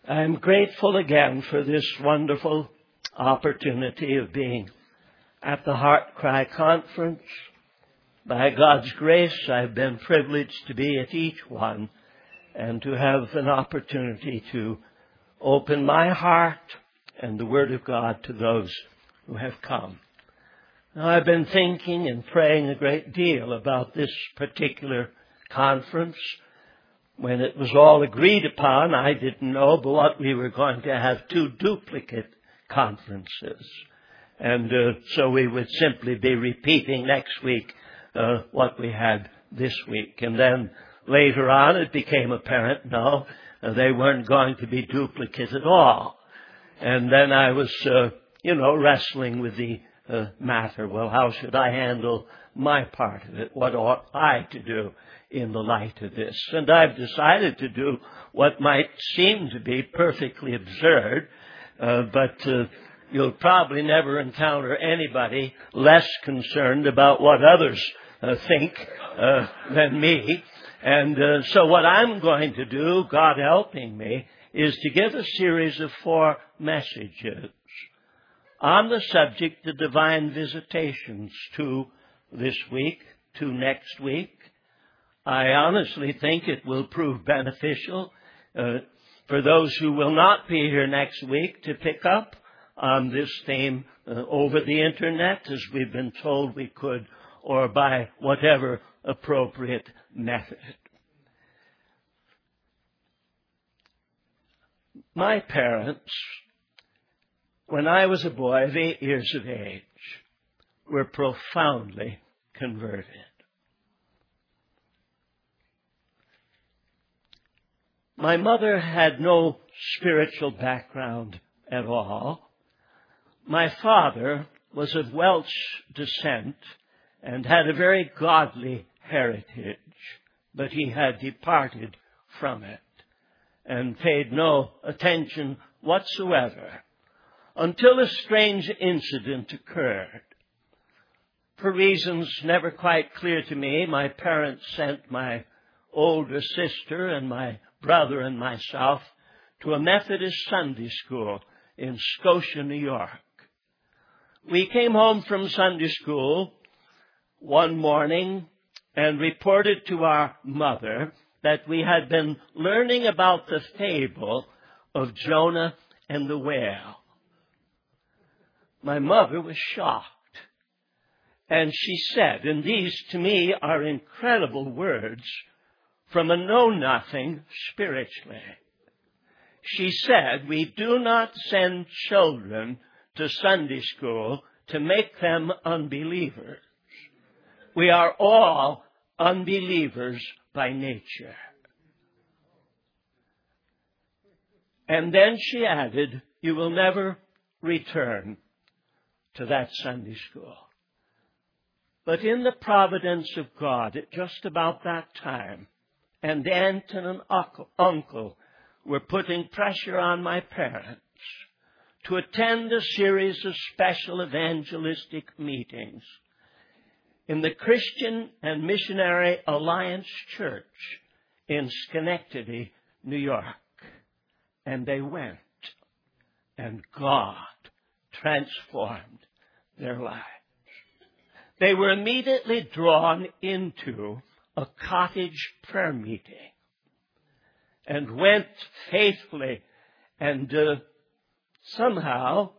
I'm grateful again for this wonderful opportunity of being at the Heart Cry Conference. By God's grace, I've been privileged to be at each one and to have an opportunity to open my heart and the Word of God to those who have come. Now, I've been thinking and praying a great deal about this particular conference. When it was all agreed upon, I didn't know but we were going to have two duplicate conferences. And so we would simply be repeating next week what we had this week. And then later on it became apparent, no, they weren't going to be duplicate at all. And then I was, wrestling with the matter. Well, how should I handle my part of it? What ought I to do in the light of this? And I've decided to do what might seem to be perfectly absurd, but you'll probably never encounter anybody less concerned about what others think than me. And so what I'm going to do, God helping me, is to give a series of 4 messages on the subject of divine visitations, 2 this week, 2 next week. I honestly think it will prove beneficial for those who will not be here next week to pick up on this theme over the internet, as we've been told we could, or by whatever appropriate method. My parents, when I was a boy of 8 years of age, were profoundly converted. My mother had no spiritual background at all. My father was of Welsh descent and had a very godly heritage, but he had departed from it and paid no attention whatsoever until a strange incident occurred. For reasons never quite clear to me, my parents sent my older sister and my brother and myself to a Methodist Sunday school in Scotia, New York. We came home from Sunday school one morning and reported to our mother that we had been learning about the fable of Jonah and the whale. My mother was shocked, and she said, and these to me are incredible words from a know-nothing spiritually. She said, "We do not send children to Sunday school to make them unbelievers. We are all unbelievers by nature." And then she added, "You will never return to that Sunday school." But in the providence of God, at just about that time, and aunt and uncle were putting pressure on my parents to attend a series of special evangelistic meetings in the Christian and Missionary Alliance Church in Schenectady, New York. And they went, and God transformed their lives. They were immediately drawn into a cottage prayer meeting and went faithfully, and somehow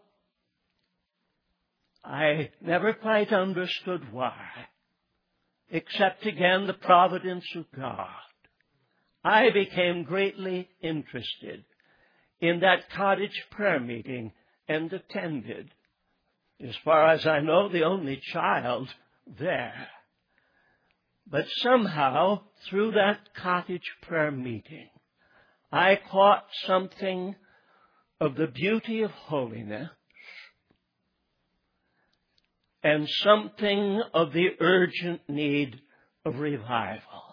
I never quite understood why, except again the providence of God. I became greatly interested in that cottage prayer meeting and attended, as far as I know, the only child there. But somehow, through that cottage prayer meeting, I caught something of the beauty of holiness and something of the urgent need of revival.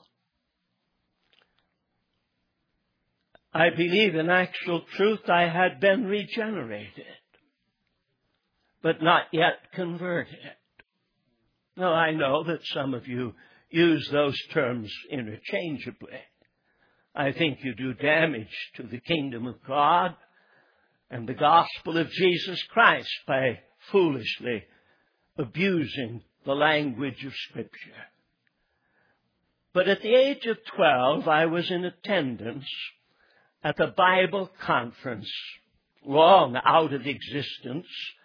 I believe in actual truth I had been regenerated, but not yet converted. Now, I know that some of you use those terms interchangeably, I think you do damage to the kingdom of God and the gospel of Jesus Christ by foolishly abusing the language of Scripture. But at the age of 12, I was in attendance at a Bible conference, long out of existence,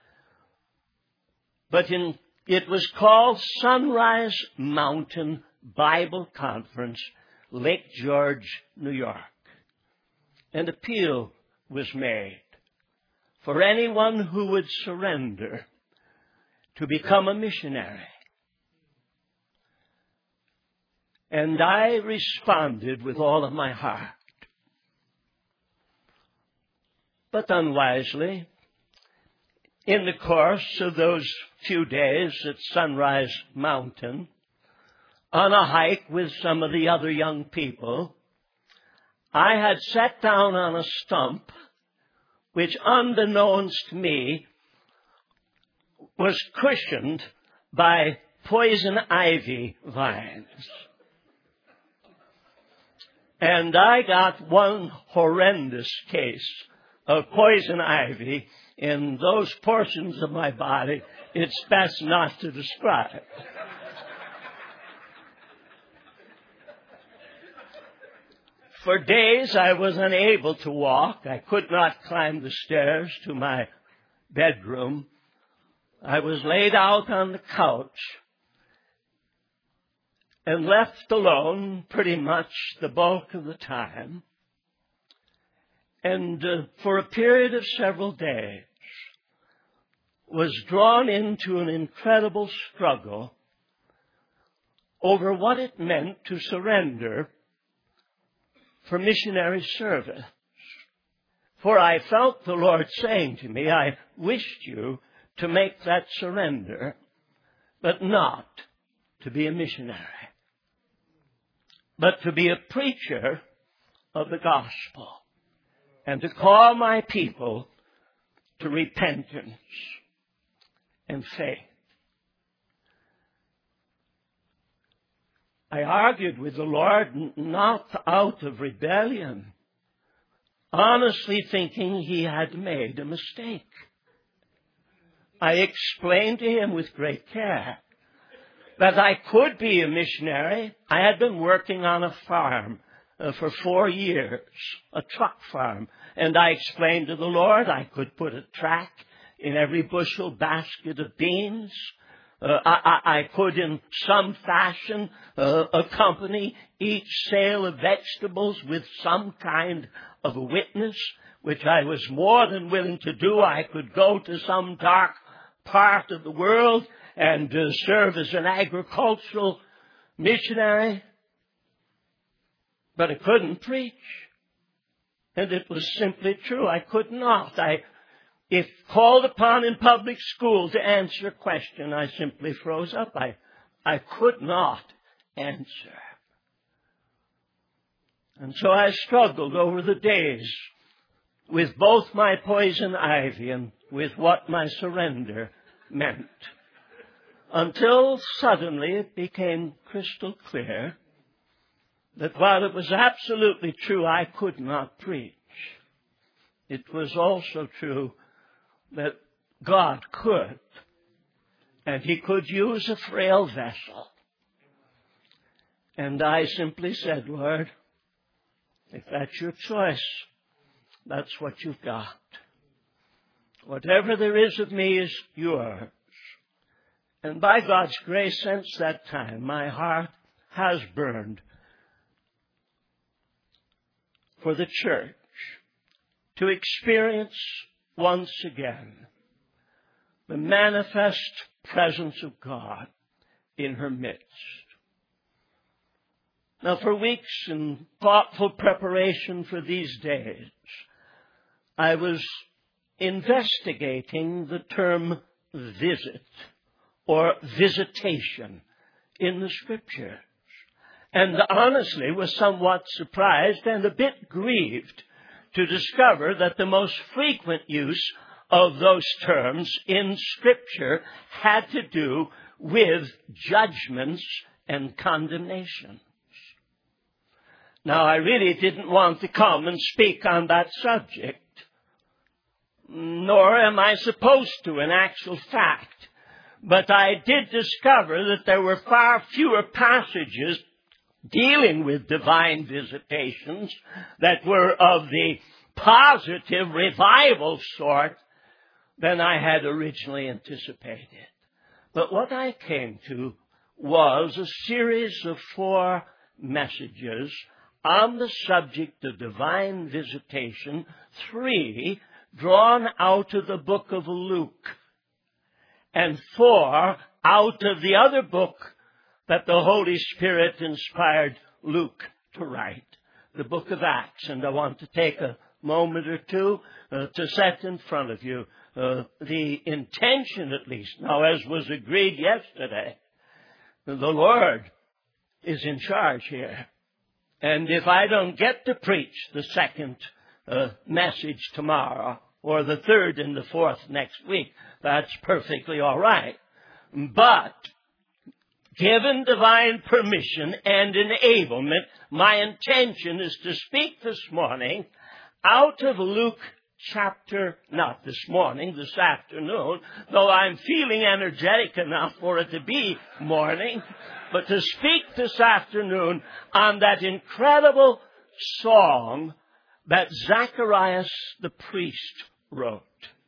but it was called Sunrise Mountain Bible Conference, Lake George, New York. An appeal was made for anyone who would surrender to become a missionary. And I responded with all of my heart. But unwisely, in the course of those few days at Sunrise Mountain, on a hike with some of the other young people, I had sat down on a stump which, unbeknownst to me, was cushioned by poison ivy vines. And I got one horrendous case of poison ivy in those portions of my body it's best not to describe. For days I was unable to walk. I could not climb the stairs to my bedroom. I was laid out on the couch and left alone pretty much the bulk of the time. And for a period of several days was drawn into an incredible struggle over what it meant to surrender for missionary service. For I felt the Lord saying to me, I wished you to make that surrender, but not to be a missionary, but to be a preacher of the gospel and to call my people to repentance and faith. I argued with the Lord not out of rebellion, honestly thinking He had made a mistake. I explained to Him with great care that I could be a missionary. I had been working on a farm for 4 years, a truck farm, and I explained to the Lord I could put a track in every bushel basket of beans. I could in some fashion accompany each sale of vegetables with some kind of a witness, which I was more than willing to do. I could go to some dark part of the world and serve as an agricultural missionary, but I couldn't preach. And it was simply true. I could not. If called upon in public school to answer a question, I simply froze up. I could not answer. And so I struggled over the days with both my poison ivy and with what my surrender meant, until suddenly it became crystal clear that while it was absolutely true I could not preach, it was also true that God could, and He could use a frail vessel. And I simply said, Lord, if that's your choice, that's what you've got. Whatever there is of me is yours. And by God's grace, since that time, my heart has burned for the church to experience once again the manifest presence of God in her midst. Now, for weeks in thoughtful preparation for these days, I was investigating the term visit or visitation in the Scriptures, and honestly was somewhat surprised and a bit grieved to discover that the most frequent use of those terms in Scripture had to do with judgments and condemnations. Now, I really didn't want to come and speak on that subject, nor am I supposed to in actual fact. But I did discover that there were far fewer passages dealing with divine visitations that were of the positive revival sort than I had originally anticipated. But what I came to was a series of 4 messages on the subject of divine visitation, 3 drawn out of the book of Luke, and 4 out of the other book that the Holy Spirit inspired Luke to write, the book of Acts. And I want to take a moment or two to set in front of you the intention, at least. Now, as was agreed yesterday, the Lord is in charge here. And if I don't get to preach the second message tomorrow, or the third and the fourth next week, that's perfectly all right. But given divine permission and enablement, my intention is to speak this morning out of Luke chapter, not this morning, this afternoon, though I'm feeling energetic enough for it to be morning, but to speak this afternoon on that incredible song that Zacharias the priest wrote.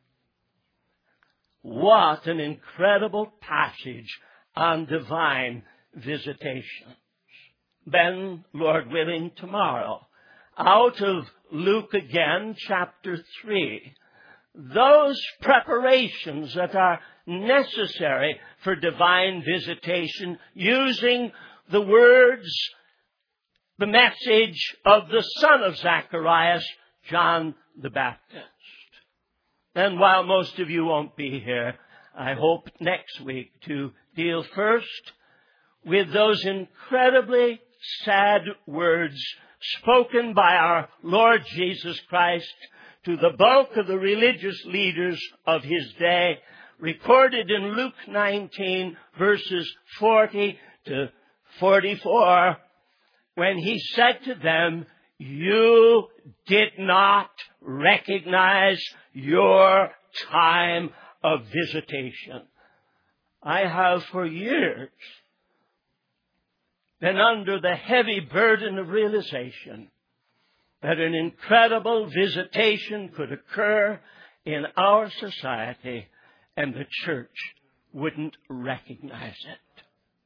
What an incredible passage on divine visitations. Then, Lord willing, tomorrow, out of Luke again, chapter 3, those preparations that are necessary for divine visitation, using the words, the message of the son of Zacharias, John the Baptist. And while most of you won't be here, I hope next week to deal first with those incredibly sad words spoken by our Lord Jesus Christ to the bulk of the religious leaders of his day, recorded in Luke 19, verses 40 to 44, when he said to them, "You did not recognize your time of visitation." I have for years been under the heavy burden of realization that an incredible visitation could occur in our society and the church wouldn't recognize it.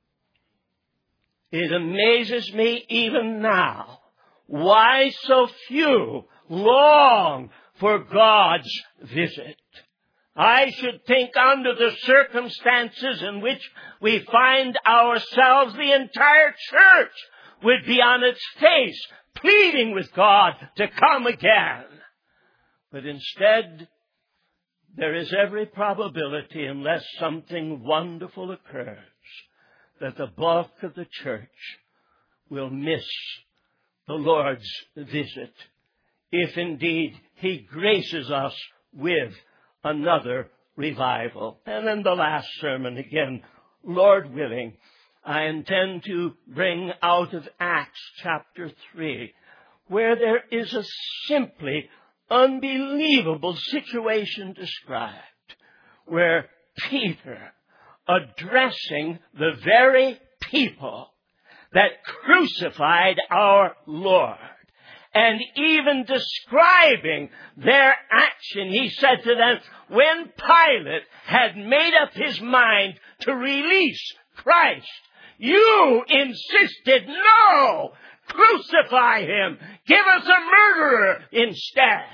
It amazes me even now why so few long for God's visit. I should think under the circumstances in which we find ourselves, the entire church would be on its face, pleading with God to come again. But instead, there is every probability, unless something wonderful occurs, that the bulk of the church will miss the Lord's visit, if indeed he graces us with another revival. And in the last sermon, again, Lord willing, I intend to bring out of Acts chapter 3, where there is a simply unbelievable situation described, where Peter, addressing the very people that crucified our Lord, and even describing their action, he said to them, when Pilate had made up his mind to release Christ, you insisted, no, crucify him, give us a murderer instead.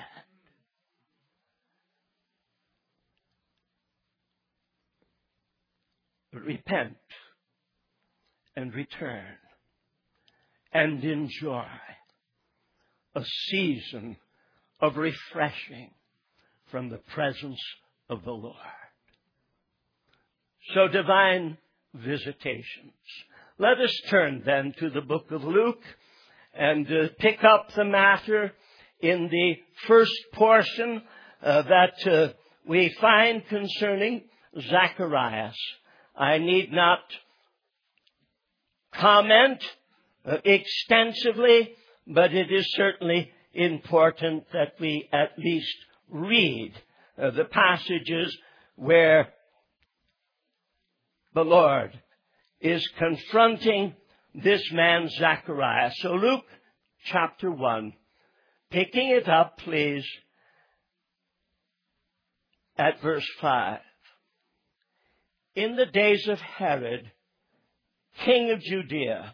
But repent and return and enjoy a season of refreshing from the presence of the Lord. So divine visitations. Let us turn then to the book of Luke and pick up the matter in the first portion that we find concerning Zacharias. I need not comment extensively, but it is certainly important that we at least read the passages where the Lord is confronting this man Zacharias. So Luke chapter 1, picking it up, please, at verse 5. In the days of Herod, king of Judea,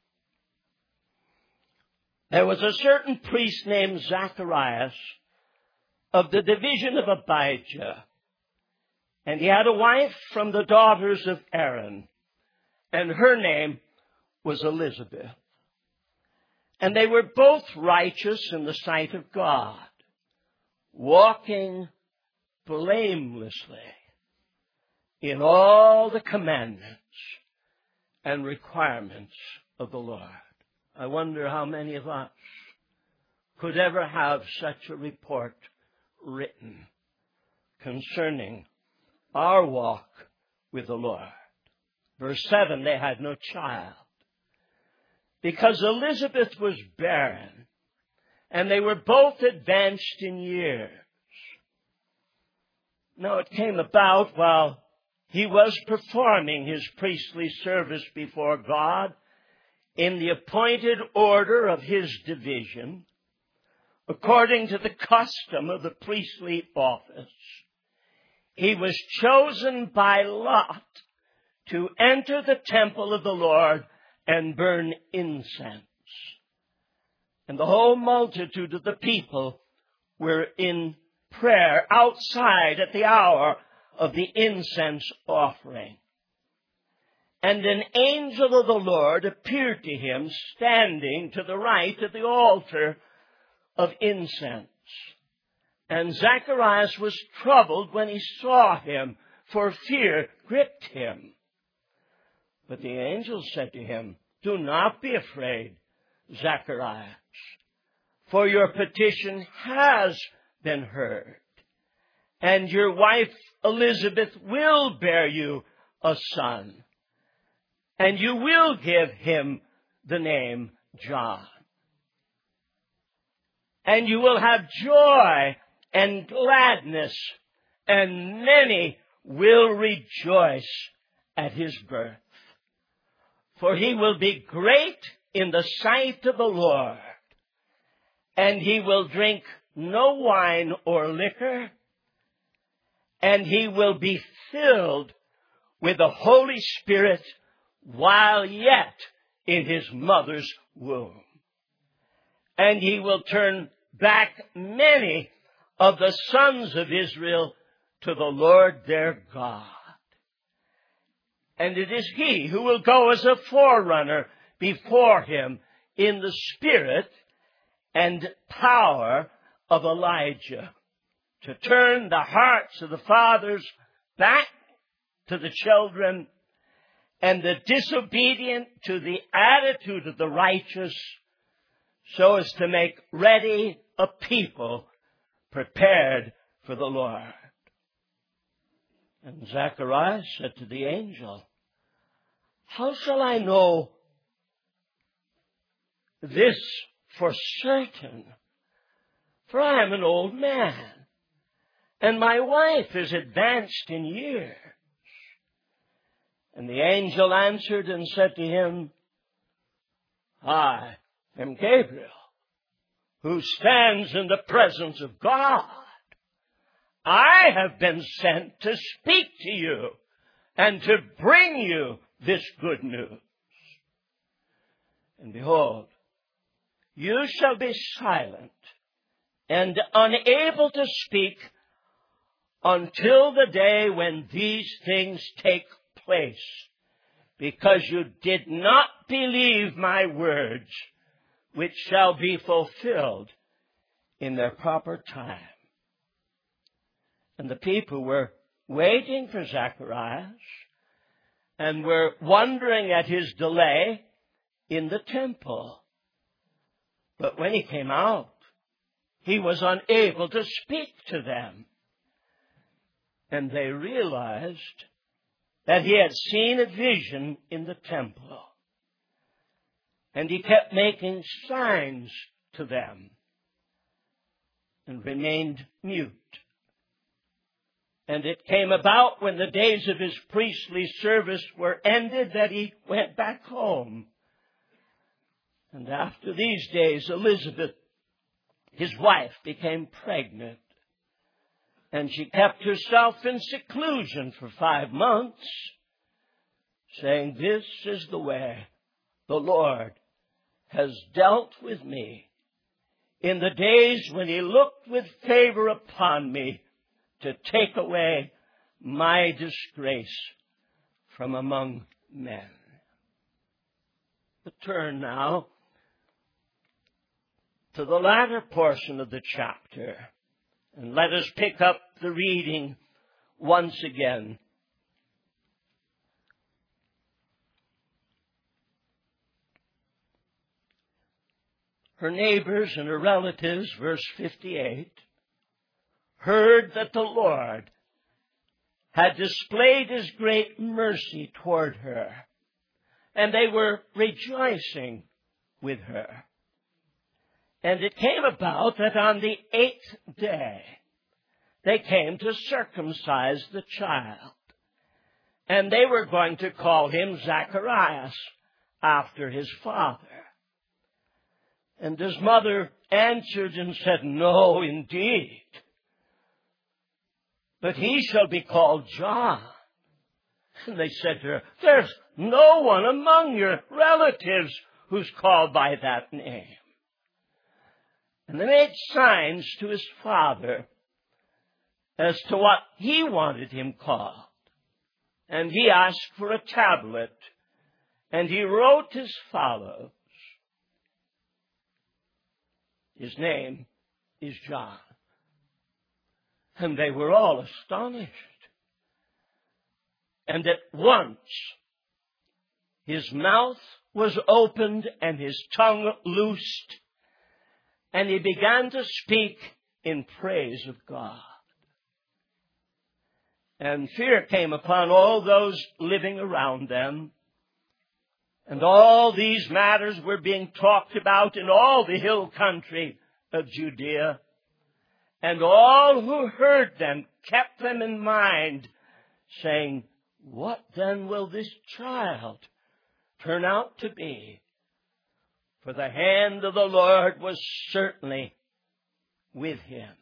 there was a certain priest named Zacharias of the division of Abijah, and he had a wife from the daughters of Aaron, and her name was Elizabeth. And they were both righteous in the sight of God, walking blamelessly in all the commandments and requirements of the Lord. I wonder how many of us could ever have such a report written concerning our walk with the Lord. Verse 7, they had no child, because Elizabeth was barren, and they were both advanced in years. Now it came about while he was performing his priestly service before God in the appointed order of his division, according to the custom of the priestly office, he was chosen by lot to enter the temple of the Lord and burn incense. And the whole multitude of the people were in prayer outside at the hour of the incense offering. And an angel of the Lord appeared to him standing to the right of the altar of incense. And Zacharias was troubled when he saw him, for fear gripped him. But the angel said to him, "Do not be afraid, Zacharias, for your petition has been heard, and your wife Elizabeth will bear you a son, and you will give him the name John. And you will have joy and gladness, and many will rejoice at his birth. For he will be great in the sight of the Lord, and he will drink no wine or liquor, and he will be filled with the Holy Spirit while yet in his mother's womb. And he will turn back many of the sons of Israel to the Lord their God. And it is he who will go as a forerunner before him in the spirit and power of Elijah, to turn the hearts of the fathers back to the children, and the disobedient to the attitude of the righteous, so as to make ready a people prepared for the Lord." And Zacharias said to the angel, "How shall I know this for certain? For I am an old man, and my wife is advanced in years." And the angel answered and said to him, "I am Gabriel, who stands in the presence of God. I have been sent to speak to you and to bring you this good news. And behold, you shall be silent and unable to speak until the day when these things take place, because you did not believe my words, which shall be fulfilled in their proper time." And the people were waiting for Zacharias and were wondering at his delay in the temple. But when he came out, he was unable to speak to them. And they realized that he had seen a vision in the temple. And he kept making signs to them and remained mute. And it came about when the days of his priestly service were ended that he went back home. And after these days, Elizabeth, his wife, became pregnant. And she kept herself in seclusion for 5 months, saying, "This is the way the Lord has dealt with me in the days when he looked with favor upon me to take away my disgrace from among men." But turn now to the latter portion of the chapter, and let us pick up the reading once again. Her neighbors and her relatives, verse 58, heard that the Lord had displayed his great mercy toward her, and they were rejoicing with her. And it came about that on the 8th day they came to circumcise the child, and they were going to call him Zacharias, after his father. And his mother answered and said, "No, indeed, but he shall be called John." And they said to her, "There's no one among your relatives who's called by that name." And they made signs to his father as to what he wanted him called. And he asked for a tablet, and he wrote as follows: "His name is John." And they were all astonished. And at once his mouth was opened and his tongue loosed, and he began to speak in praise of God. And fear came upon all those living around them. And all these matters were being talked about in all the hill country of Judea. And all who heard them kept them in mind, saying, "What then will this child turn out to be?" For the hand of the Lord was certainly with him.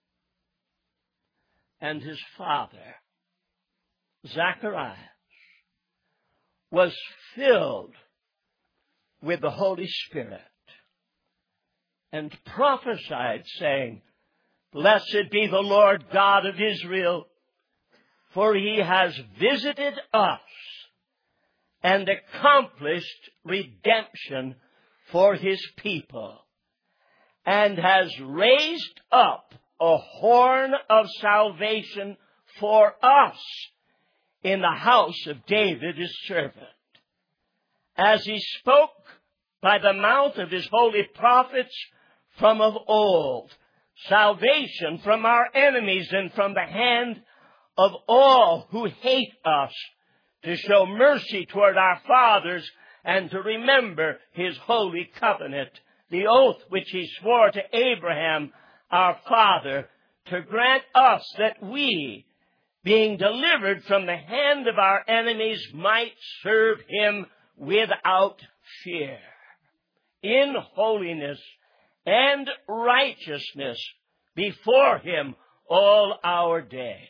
And his father, Zacharias, was filled with the Holy Spirit and prophesied, saying, "Blessed be the Lord God of Israel, for he has visited us and accomplished redemption for his people, and has raised up a horn of salvation for us in the house of David his servant, as he spoke by the mouth of his holy prophets from of old, salvation from our enemies and from the hand of all who hate us, to show mercy toward our fathers, and to remember his holy covenant, the oath which he swore to Abraham our father, to grant us that we, being delivered from the hand of our enemies, might serve him without fear, in holiness and righteousness before him all our days.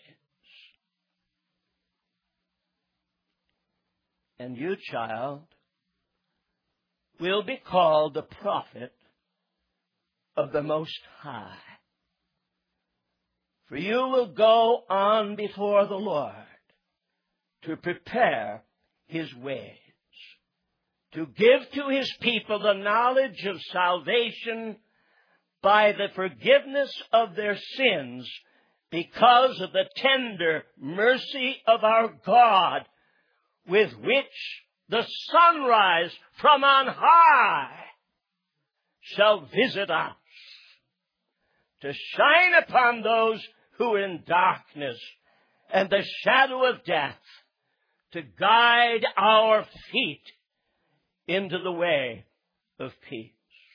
And you, child, will be called the prophet of the Most High. For you will go on before the Lord to prepare his ways, to give to his people the knowledge of salvation by the forgiveness of their sins, because of the tender mercy of our God, with which the sunrise from on high shall visit us, to shine upon those who are in darkness and the shadow of death, to guide our feet into the way of peace.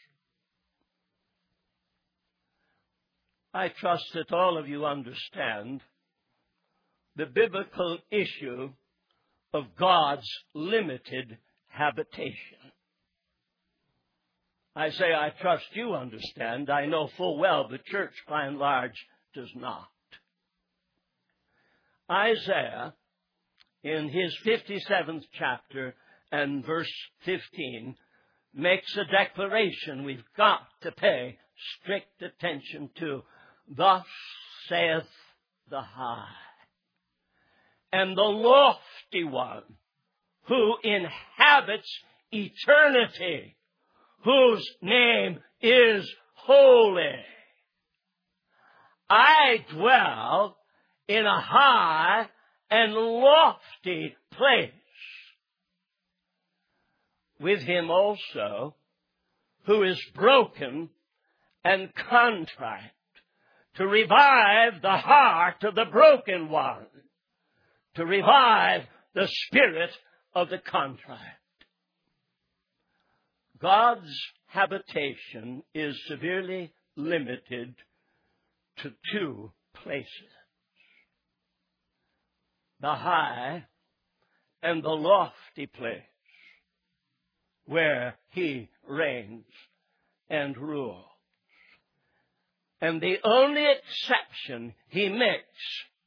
I trust that all of you understand the biblical issue of God's limited habitation. I say I trust you understand. I know full well the church by and large does not. Isaiah, in his 57th chapter and verse 15, makes a declaration we've got to pay strict attention to. Thus saith the high and the lofty one, who inhabits eternity, whose name is holy. I dwell in a high and lofty place, with him also who is broken and contrite, to revive the heart of the broken one, to revive the spirit of the contrite. God's habitation is severely limited to two places: the high and the lofty place, where he reigns and rules. And the only exception he makes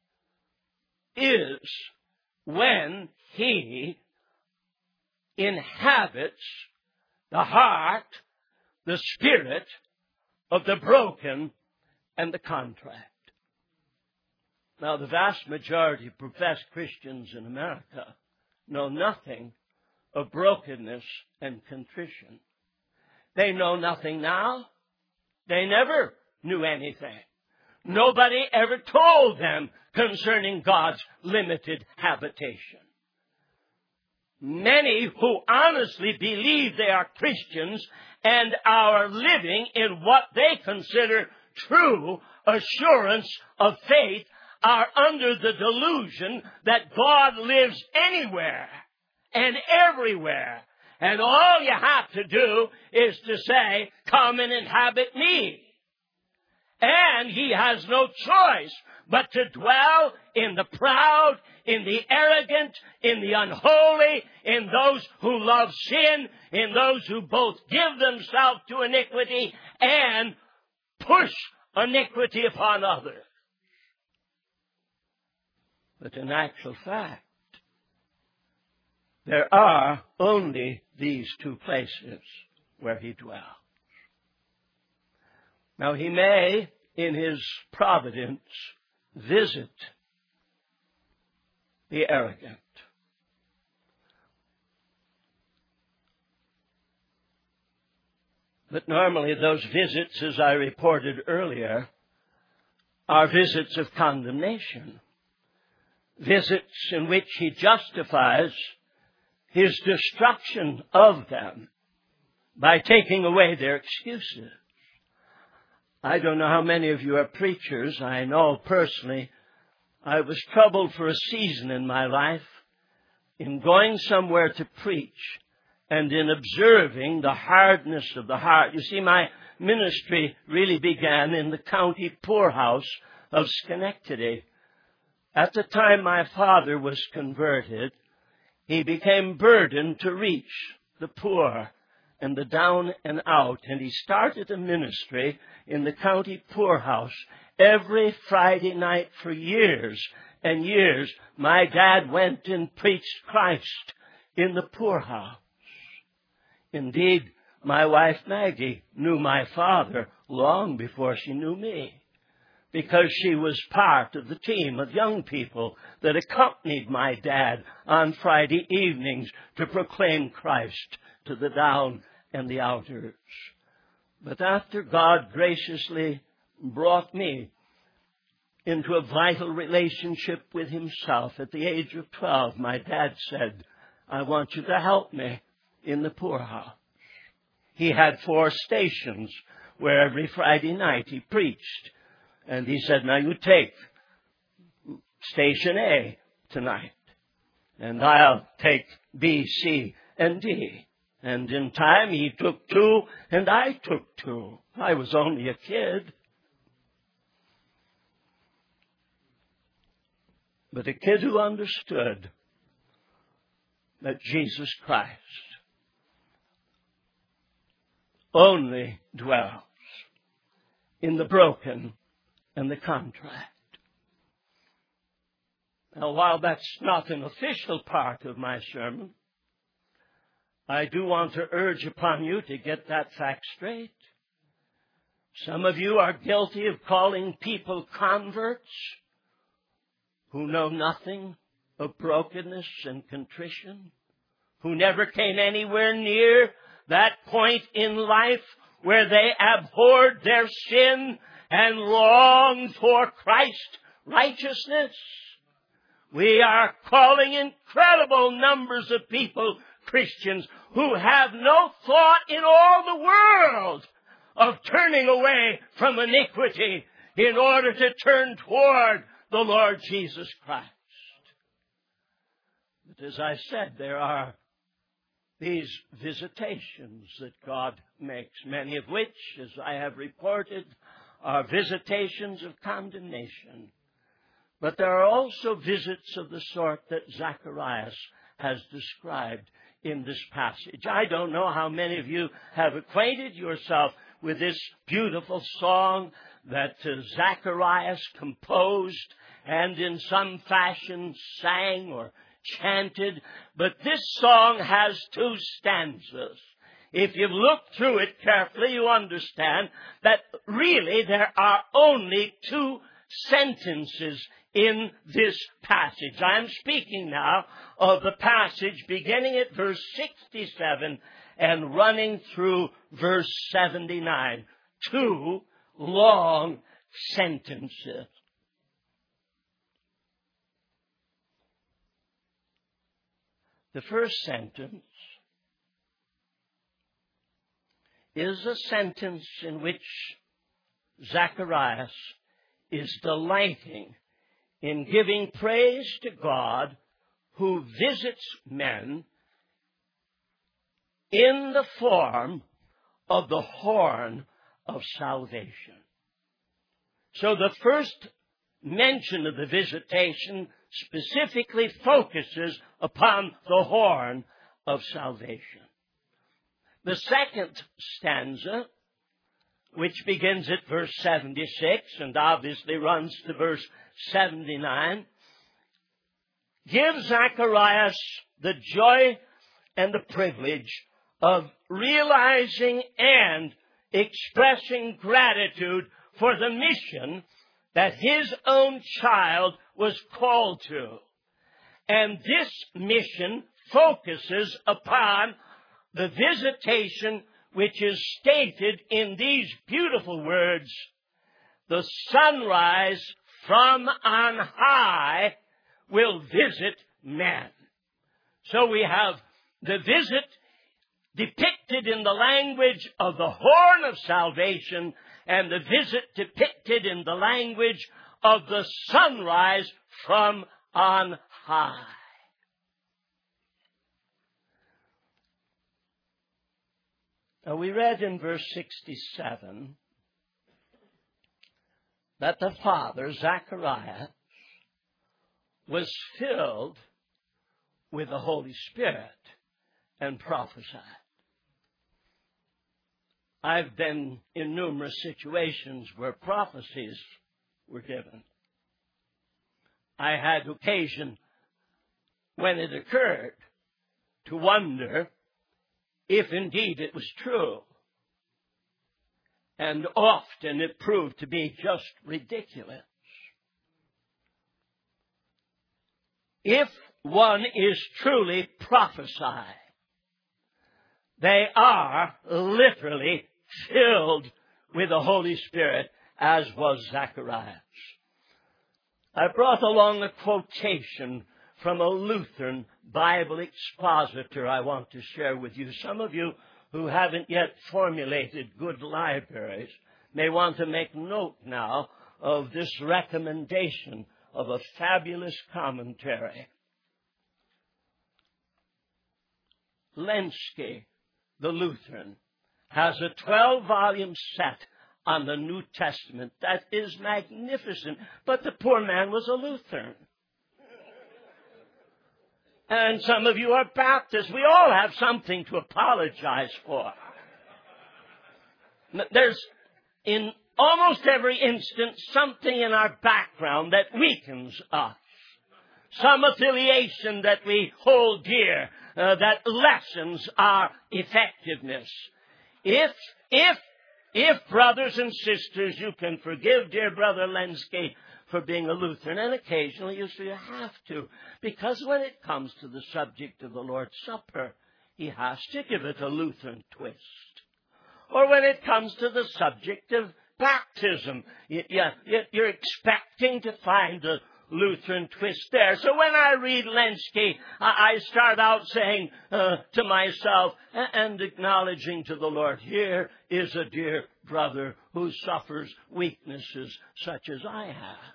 is when he inhabits the heart, the spirit of the broken and the contrite. Now, the vast majority of professed Christians in America know nothing of brokenness and contrition. They know nothing now. They never knew anything. Nobody ever told them concerning God's limited habitation. Many who honestly believe they are Christians and are living in what they consider true assurance of faith are under the delusion that God lives anywhere and everywhere. And all you have to do is to say, come and inhabit me. And he has no choice but to dwell in the proud, in the arrogant, in the unholy, in those who love sin, in those who both give themselves to iniquity and push iniquity upon others. But in actual fact, there are only these two places where he dwells. Now, he may, in his providence, visit the arrogant. But normally those visits, as I reported earlier, are visits of condemnation. Visits in which he justifies his destruction of them by taking away their excuses. I don't know how many of you are preachers. I know personally I was troubled for a season in my life in going somewhere to preach and in observing the hardness of the heart. You see, my ministry really began in the county poorhouse of Schenectady. At the time my father was converted, he became burdened to reach the poor and the down and out, and he started a ministry in the county poorhouse. Every Friday night for years and years, my dad went and preached Christ in the poorhouse. Indeed, my wife Maggie knew my father long before she knew me, because she was part of the team of young people that accompanied my dad on Friday evenings to proclaim Christ to the down and the outers. But after God graciously brought me into a vital relationship with himself at the age of 12, my dad said, I want you to help me in the poorhouse. He had 4 stations where every Friday night he preached. And he said, now you take station A tonight, and I'll take B, C, and D. And in time he took 2 and I took 2. I was only a kid. But a kid who understood that Jesus Christ only dwells in the broken and the contrite. Now, while that's not an official part of my sermon, I do want to urge upon you to get that fact straight. Some of you are guilty of calling people converts who know nothing of brokenness and contrition, who never came anywhere near that point in life where they abhorred their sin and longed for Christ's righteousness. We are calling incredible numbers of people Christians who have no thought in all the world of turning away from iniquity in order to turn toward the Lord Jesus Christ. But as I said, there are these visitations that God makes, many of which, as I have reported, are visitations of condemnation. But there are also visits of the sort that Zacharias has described in this passage. I don't know how many of you have acquainted yourself with this beautiful song that Zacharias composed and in some fashion sang or chanted, but this song has 2 stanzas. If you look through it carefully, you understand that really there are only 2 sentences in this passage. I'm speaking now of the passage beginning at verse 67 and running through verse 79. 2 long sentences. The first sentence is a sentence in which Zacharias is delighting in giving praise to God who visits men in the form of the horn of salvation. So the first mention of the visitation specifically focuses upon the horn of salvation. The second stanza, which begins at verse 76 and obviously runs to verse 79, gives Zacharias the joy and the privilege of realizing and expressing gratitude for the mission that his own child was called to. And this mission focuses upon the visitation which is stated in these beautiful words, "The sunrise from on high will visit men." So we have the visit depicted in the language of the horn of salvation and the visit depicted in the language of the sunrise from on high. Now we read in verse 67 that the father, Zacharias, was filled with the Holy Spirit and prophesied. I've been in numerous situations where prophecies were given. I had occasion, when it occurred, to wonder if indeed it was true. And often it proved to be just ridiculous. If one is truly prophesying, they are literally filled with the Holy Spirit, as was Zacharias. I brought along a quotation from a Lutheran Bible expositor I want to share with you. Some of you who haven't yet formulated good libraries may want to make note now of this recommendation of a fabulous commentary. Lenski the Lutheran, has a 12-volume set on the New Testament that is magnificent. But the poor man was a Lutheran. And some of you are Baptists. We all have something to apologize for. There's, in almost every instance, something in our background that weakens us. Some affiliation that we hold dear that lessens our effectiveness. If brothers and sisters, you can forgive dear Brother Lenski for being a Lutheran, and occasionally you have to, because when it comes to the subject of the Lord's Supper, he has to give it a Lutheran twist. Or when it comes to the subject of baptism, you're expecting to find a Lutheran twist there. So when I read Lenski, I start out saying to myself and acknowledging to the Lord, here is a dear brother who suffers weaknesses such as I have.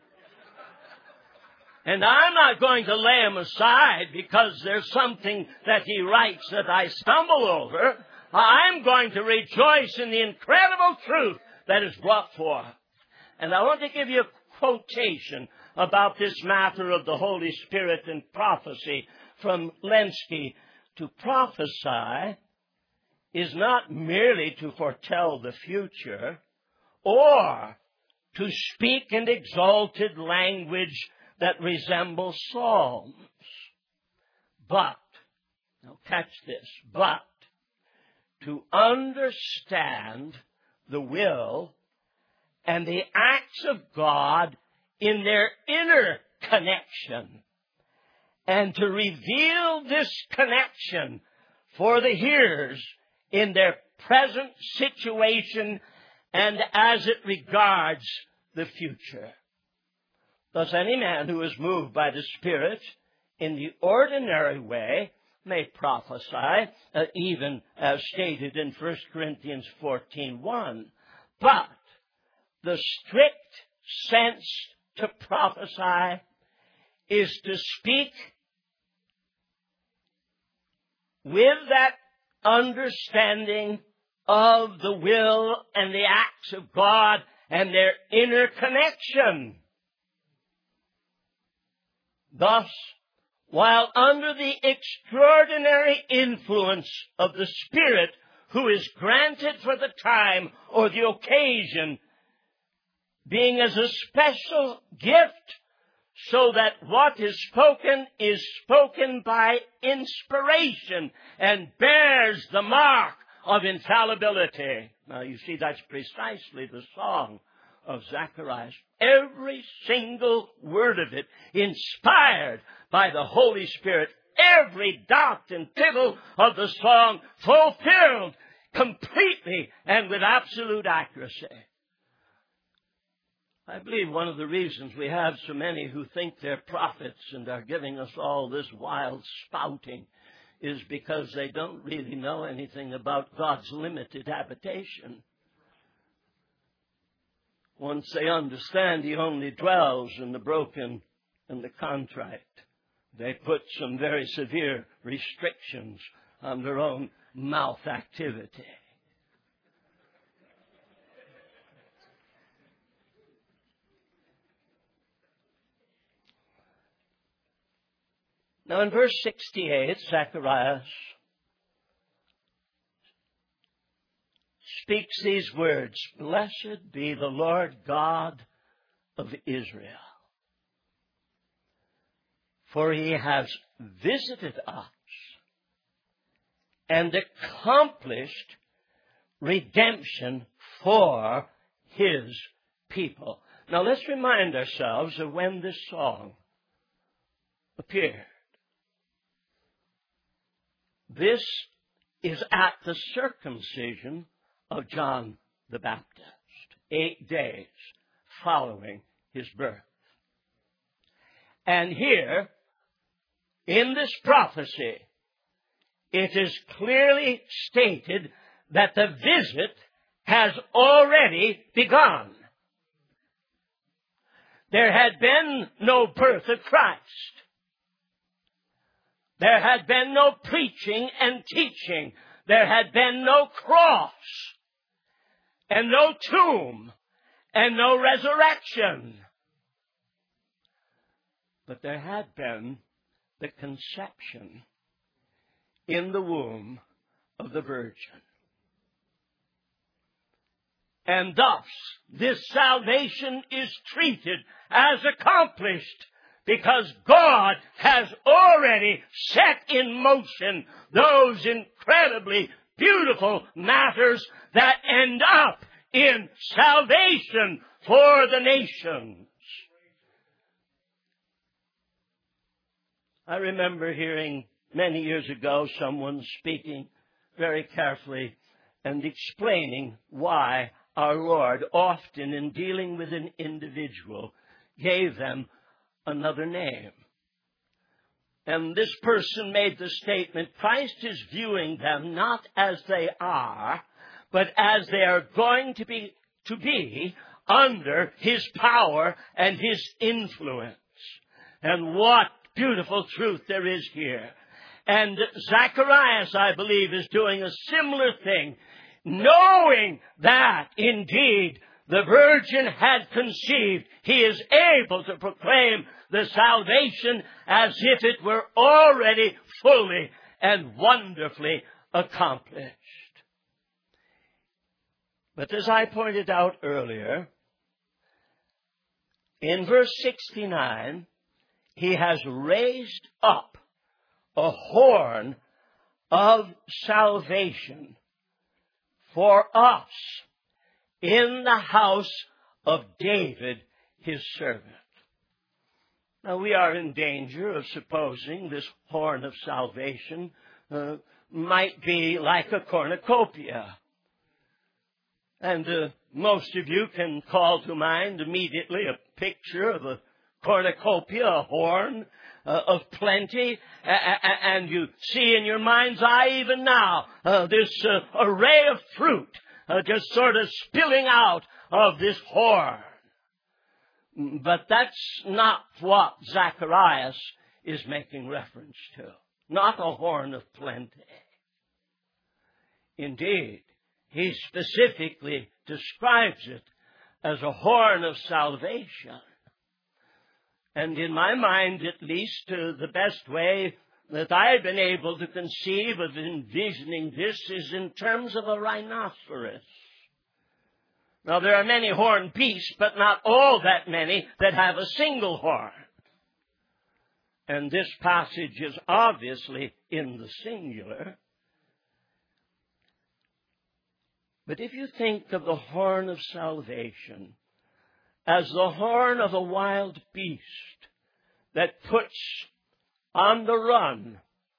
And I'm not going to lay him aside because there's something that he writes that I stumble over. I'm going to rejoice in the incredible truth that is brought forth. And I want to give you a quotation about this matter of the Holy Spirit and prophecy from Lenski. To prophesy is not merely to foretell the future or to speak in exalted language that resembles psalms. But, now catch this, but to understand the will and the acts of God in their inner connection, and to reveal this connection for the hearers in their present situation and as it regards the future. Thus, any man who is moved by the Spirit in the ordinary way may prophesy, even as stated in 1 Corinthians 14:1. But the strict sense to prophesy is to speak with that understanding of the will and the acts of God and their inner connection. Thus, while under the extraordinary influence of the Spirit who is granted for the time or the occasion, being as a special gift, so that what is spoken by inspiration and bears the mark of infallibility. Now you see, that's precisely the song of Zacharias. Every single word of it inspired by the Holy Spirit. Every dot and tittle of the song fulfilled completely and with absolute accuracy. I believe one of the reasons we have so many who think they're prophets and are giving us all this wild spouting is because they don't really know anything about God's limited habitation. Once they understand He only dwells in the broken and the contrite, they put some very severe restrictions on their own mouth activity. Now in verse 68, Zacharias speaks these words, "Blessed be the Lord God of Israel, for He has visited us and accomplished redemption for His people." Now let's remind ourselves of when this song appeared. This is at the circumcision of John the Baptist, 8 days following his birth. And here, in this prophecy, it is clearly stated that the visit has already begun. There had been no birth of Christ. There had been no preaching and teaching there had been no cross, and no tomb, and no resurrection. But there had been the conception in the womb of the Virgin. And thus, this salvation is treated as accomplished because God has already set in motion those incredibly beautiful matters that end up in salvation for the nations. I remember hearing many years ago someone speaking very carefully and explaining why our Lord, often in dealing with an individual, gave them another name. And this person made the statement, Christ is viewing them not as they are, but as they are going to be under His power and His influence. And what beautiful truth there is here. And Zacharias, I believe, is doing a similar thing, knowing that indeed the Virgin had conceived. He is able to proclaim the salvation as if it were already fully and wonderfully accomplished. But as I pointed out earlier, in verse 69, He has raised up a horn of salvation for us in the house of David, His servant. Now, we are in danger of supposing this horn of salvation might be like a cornucopia. And most of you can call to mind immediately a picture of a cornucopia, a horn of plenty, and you see in your mind's eye even now this array of fruit just sort of spilling out of this horn. But that's not what Zacharias is making reference to. Not a horn of plenty. Indeed, he specifically describes it as a horn of salvation. And in my mind, at least, the best way that I've been able to conceive of envisioning this is in terms of a rhinoceros. Now, there are many horned beasts, but not all that many that have a single horn. And this passage is obviously in the singular. But if you think of the horn of salvation as the horn of a wild beast that puts on the run.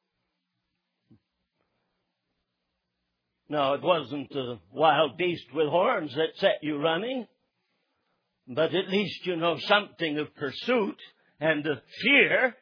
Now, it wasn't a wild beast with horns that set you running, but at least you know something of pursuit and of fear.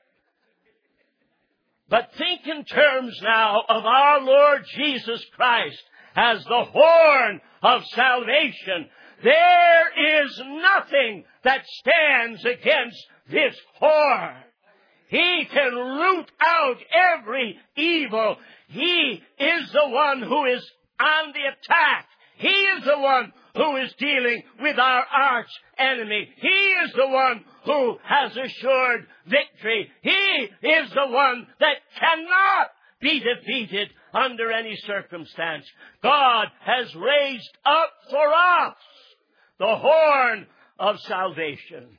But think in terms now of our Lord Jesus Christ as the horn of salvation. There is nothing that stands against this horn. He can root out every evil. He is the one who is on the attack. He is the one who is dealing with our arch enemy. He is the one who has assured victory. He is the one that cannot be defeated under any circumstance. God has raised up for us the horn of salvation.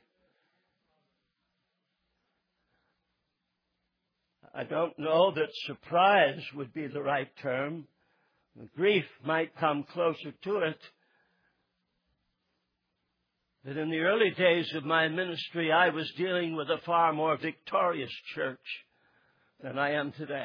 I don't know that surprise would be the right term. Grief might come closer to it. But in the early days of my ministry, I was dealing with a far more victorious church than I am today.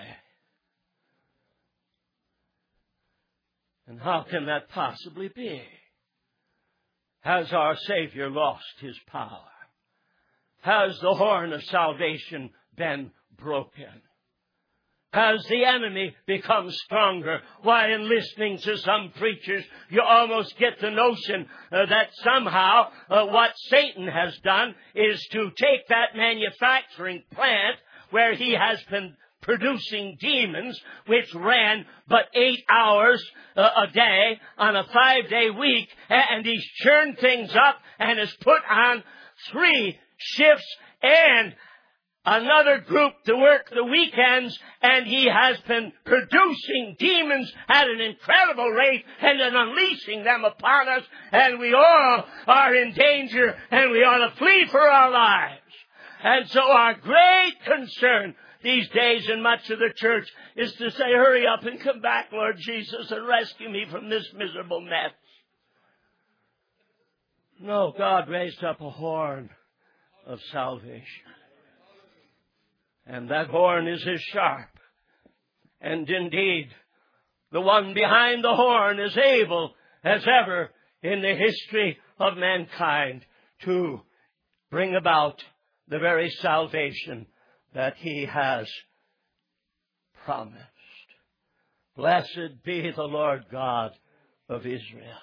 And how can that possibly be? Has our Savior lost His power? Has the horn of salvation been broken? Has the enemy become stronger? Why, in listening to some preachers, you almost get the notion that somehow what Satan has done is to take that manufacturing plant where he has been producing demons, which ran but 8 hours a day on a 5-day week, and he's churned things up and has put on 3 shifts and another group to work the weekends, and he has been producing demons at an incredible rate and then unleashing them upon us, and we all are in danger, and we ought to flee for our lives. And so our great concern these days in much of the church is to say, hurry up and come back, Lord Jesus, and rescue me from this miserable mess. No, God raised up a horn of salvation. And that horn is as sharp. And indeed, the one behind the horn is able as ever in the history of mankind to bring about the very salvation that he has promised. Blessed be the Lord God of Israel.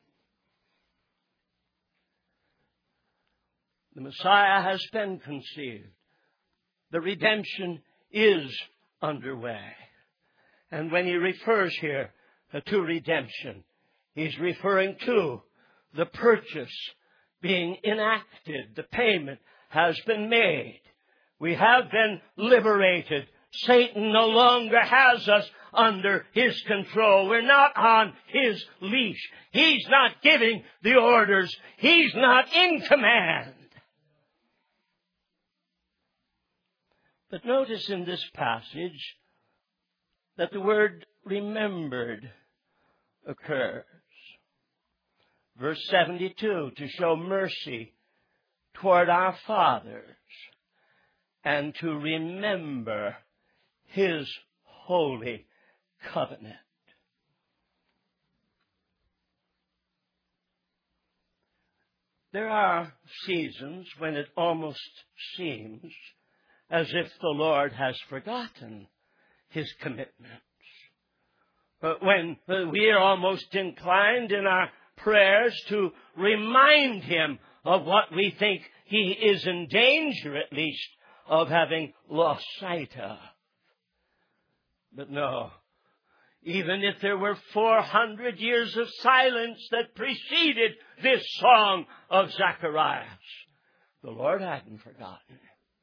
The Messiah has been conceived. The redemption is underway. And when he refers here to redemption, he's referring to the purchase being enacted. The payment has been made. We have been liberated. Satan no longer has us under his control. We're not on his leash. He's not giving the orders. He's not in command. But notice in this passage that the word remembered occurs. Verse 72, to show mercy toward our fathers and to remember his holy covenant. There are seasons when it almost seems as if the Lord has forgotten his commitments. But when we are almost inclined in our prayers to remind him of what we think he is in danger, at least, of having lost sight of. But no, even if there were 400 years of silence that preceded this song of Zacharias, the Lord hadn't forgotten.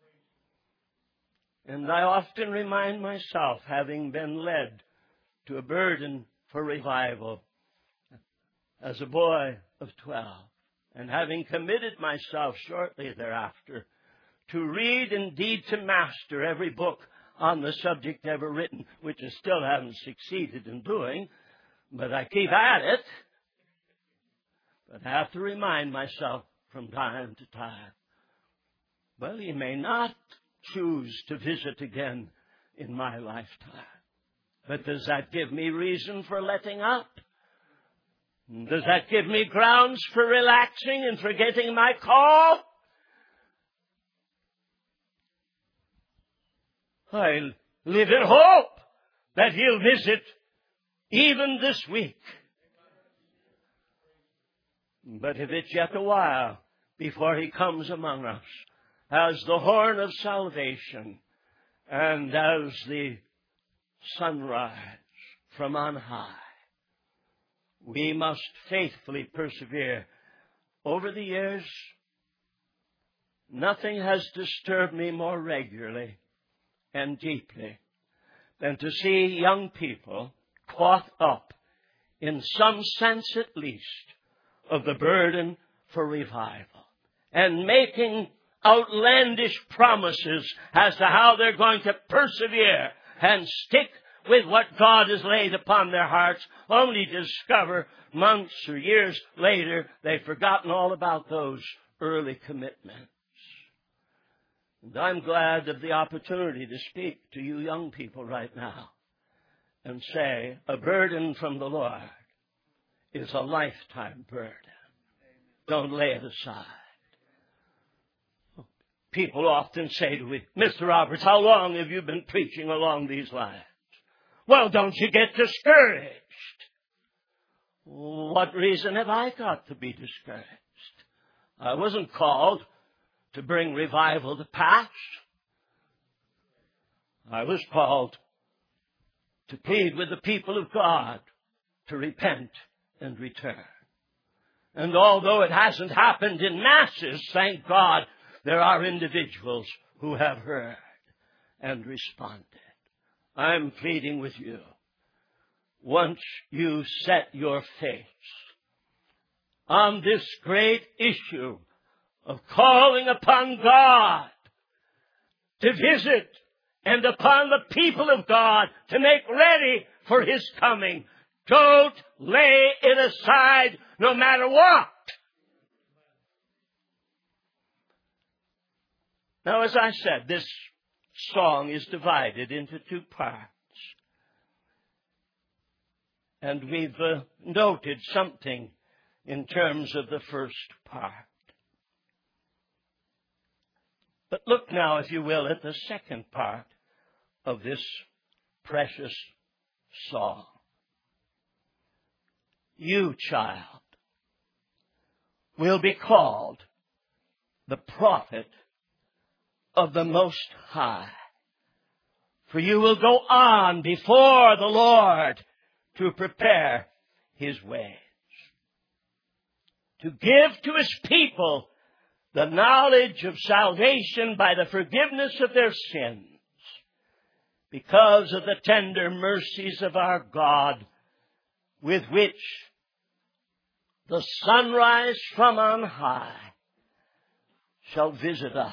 And I often remind myself, having been led to a burden for revival as a boy of 12, and having committed myself shortly thereafter to read, indeed to master, every book on the subject ever written, which I still haven't succeeded in doing, but I keep at it. But I have to remind myself from time to time, well, he may not choose to visit again in my lifetime. But does that give me reason for letting up? Does that give me grounds for relaxing and forgetting my call? I live in hope that he'll visit even this week. But if it's yet a while before he comes among us as the horn of salvation and as the sunrise from on high, we must faithfully persevere. Over the years, nothing has disturbed me more regularly and deeply than to see young people caught up, in some sense at least, of the burden for revival and making outlandish promises as to how they're going to persevere and stick with what God has laid upon their hearts, only to discover months or years later they've forgotten all about those early commitments. And I'm glad of the opportunity to speak to you young people right now and say, a burden from the Lord is a lifetime burden. Don't lay it aside. People often say to me, Mr. Roberts, how long have you been preaching along these lines? Well, don't you get discouraged? What reason have I got to be discouraged? I wasn't called to bring revival to pass. I was called to plead with the people of God to repent and return. And although it hasn't happened in masses, thank God, there are individuals who have heard and responded. I'm pleading with you. Once you set your face on this great issue of calling upon God to visit and upon the people of God to make ready for His coming, don't lay it aside no matter what. Now, as I said, this song is divided into two parts. And we've noted something in terms of the first part. But look now, if you will, at the second part of this precious song. You, child, will be called the prophet of the Most High, for you will go on before the Lord to prepare His ways, to give to His people the knowledge of salvation by the forgiveness of their sins, because of the tender mercies of our God, with which the sunrise from on high shall visit us,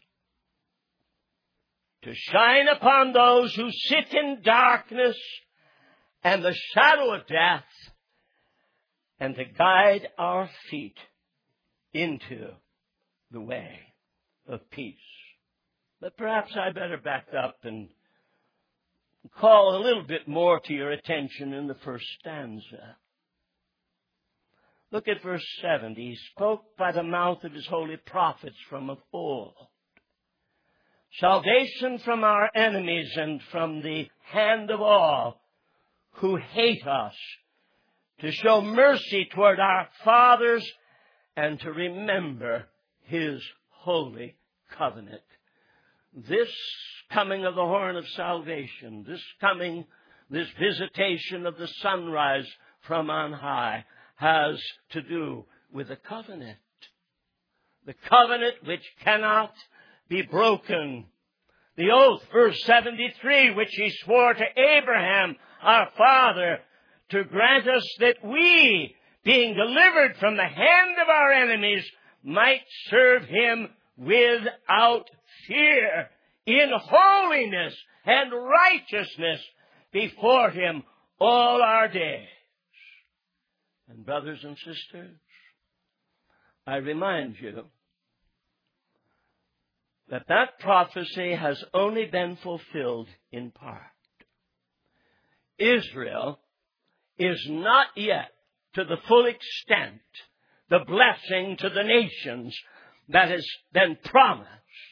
to shine upon those who sit in darkness and the shadow of death, and to guide our feet into the way of peace. But perhaps I better back up and call a little bit more to your attention in the first stanza. Look at verse 70. He spoke by the mouth of His holy prophets from of old. Salvation from our enemies and from the hand of all who hate us, to show mercy toward our fathers and to remember His holy covenant. This coming of the horn of salvation, this visitation of the sunrise from on high has to do with the covenant. The covenant which cannot be broken. The oath, verse 73, which He swore to Abraham, our father, to grant us that we, being delivered from the hand of our enemies, might serve Him without fear, in holiness and righteousness before Him all our days. And brothers and sisters, I remind you that that prophecy has only been fulfilled in part. Israel is not yet to the full extent the blessing to the nations that has been promised.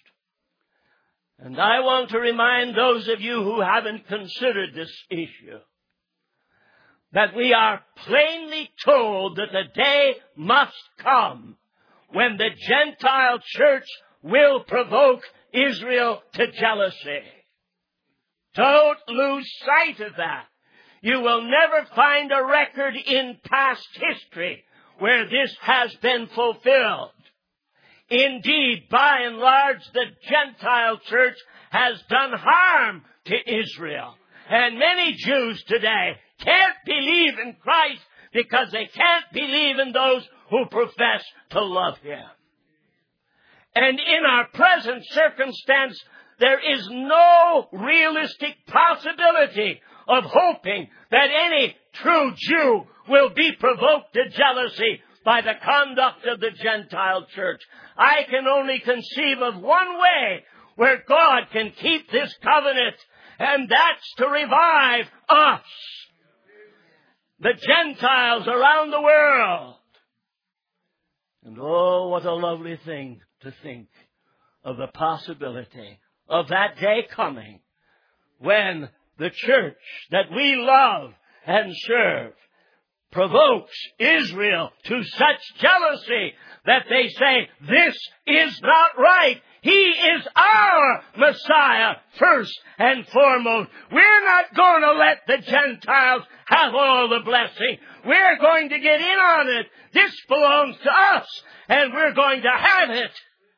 And I want to remind those of you who haven't considered this issue that we are plainly told that the day must come when the Gentile church will provoke Israel to jealousy. Don't lose sight of that. You will never find a record in past history where this has been fulfilled. Indeed, by and large, the Gentile church has done harm to Israel. And many Jews today can't believe in Christ because they can't believe in those who profess to love Him. And in our present circumstance, there is no realistic possibility of hoping that any true Jew will be provoked to jealousy by the conduct of the Gentile church. I can only conceive of one way where God can keep this covenant, and that's to revive us, the Gentiles around the world. And oh, what a lovely thing to think of the possibility of that day coming when the church that we love and serve provokes Israel to such jealousy that they say, this is not right. He is our Messiah first and foremost. We're not going to let the Gentiles have all the blessing. We're going to get in on it. This belongs to us, and we're going to have it.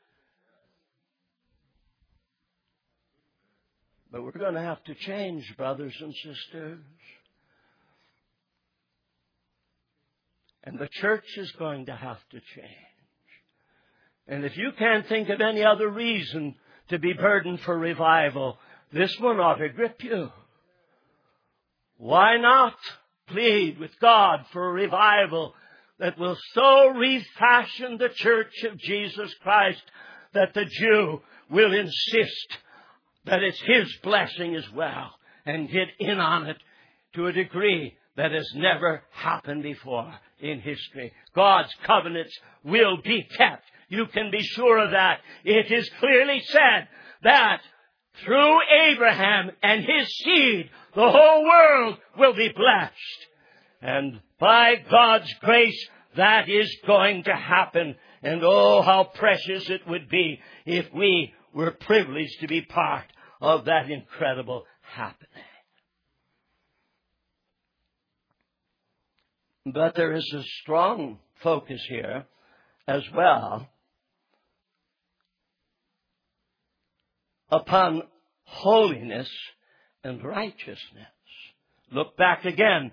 But we're going to have to change, brothers and sisters. And the church is going to have to change. And if you can't think of any other reason to be burdened for revival, this one ought to grip you. Why not plead with God for a revival that will so refashion the church of Jesus Christ that the Jew will insist that it's his blessing as well, and get in on it to a degree that has never happened before in history. God's covenants will be kept. You can be sure of that. It is clearly said that through Abraham and his seed, the whole world will be blessed. And by God's grace, that is going to happen. And oh, how precious it would be if we were privileged to be part of that incredible happening. But there is a strong focus here as well upon holiness and righteousness. Look back again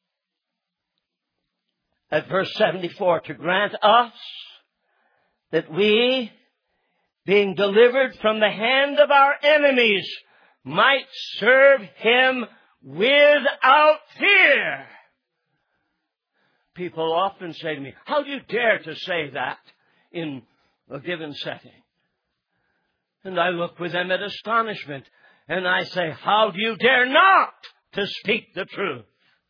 at verse 74. To grant us that we, being delivered from the hand of our enemies, might serve Him without fear. People often say to me, how do you dare to say that in a given setting? And I look with them at astonishment, and I say, how do you dare not to speak the truth?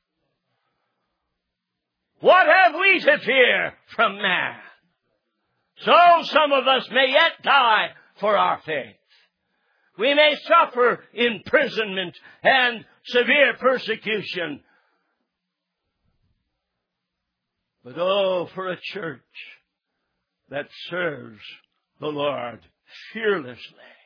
What have we to fear from man? So some of us may yet die for our faith. We may suffer imprisonment and severe persecution. But oh, for a church that serves the Lord fearlessly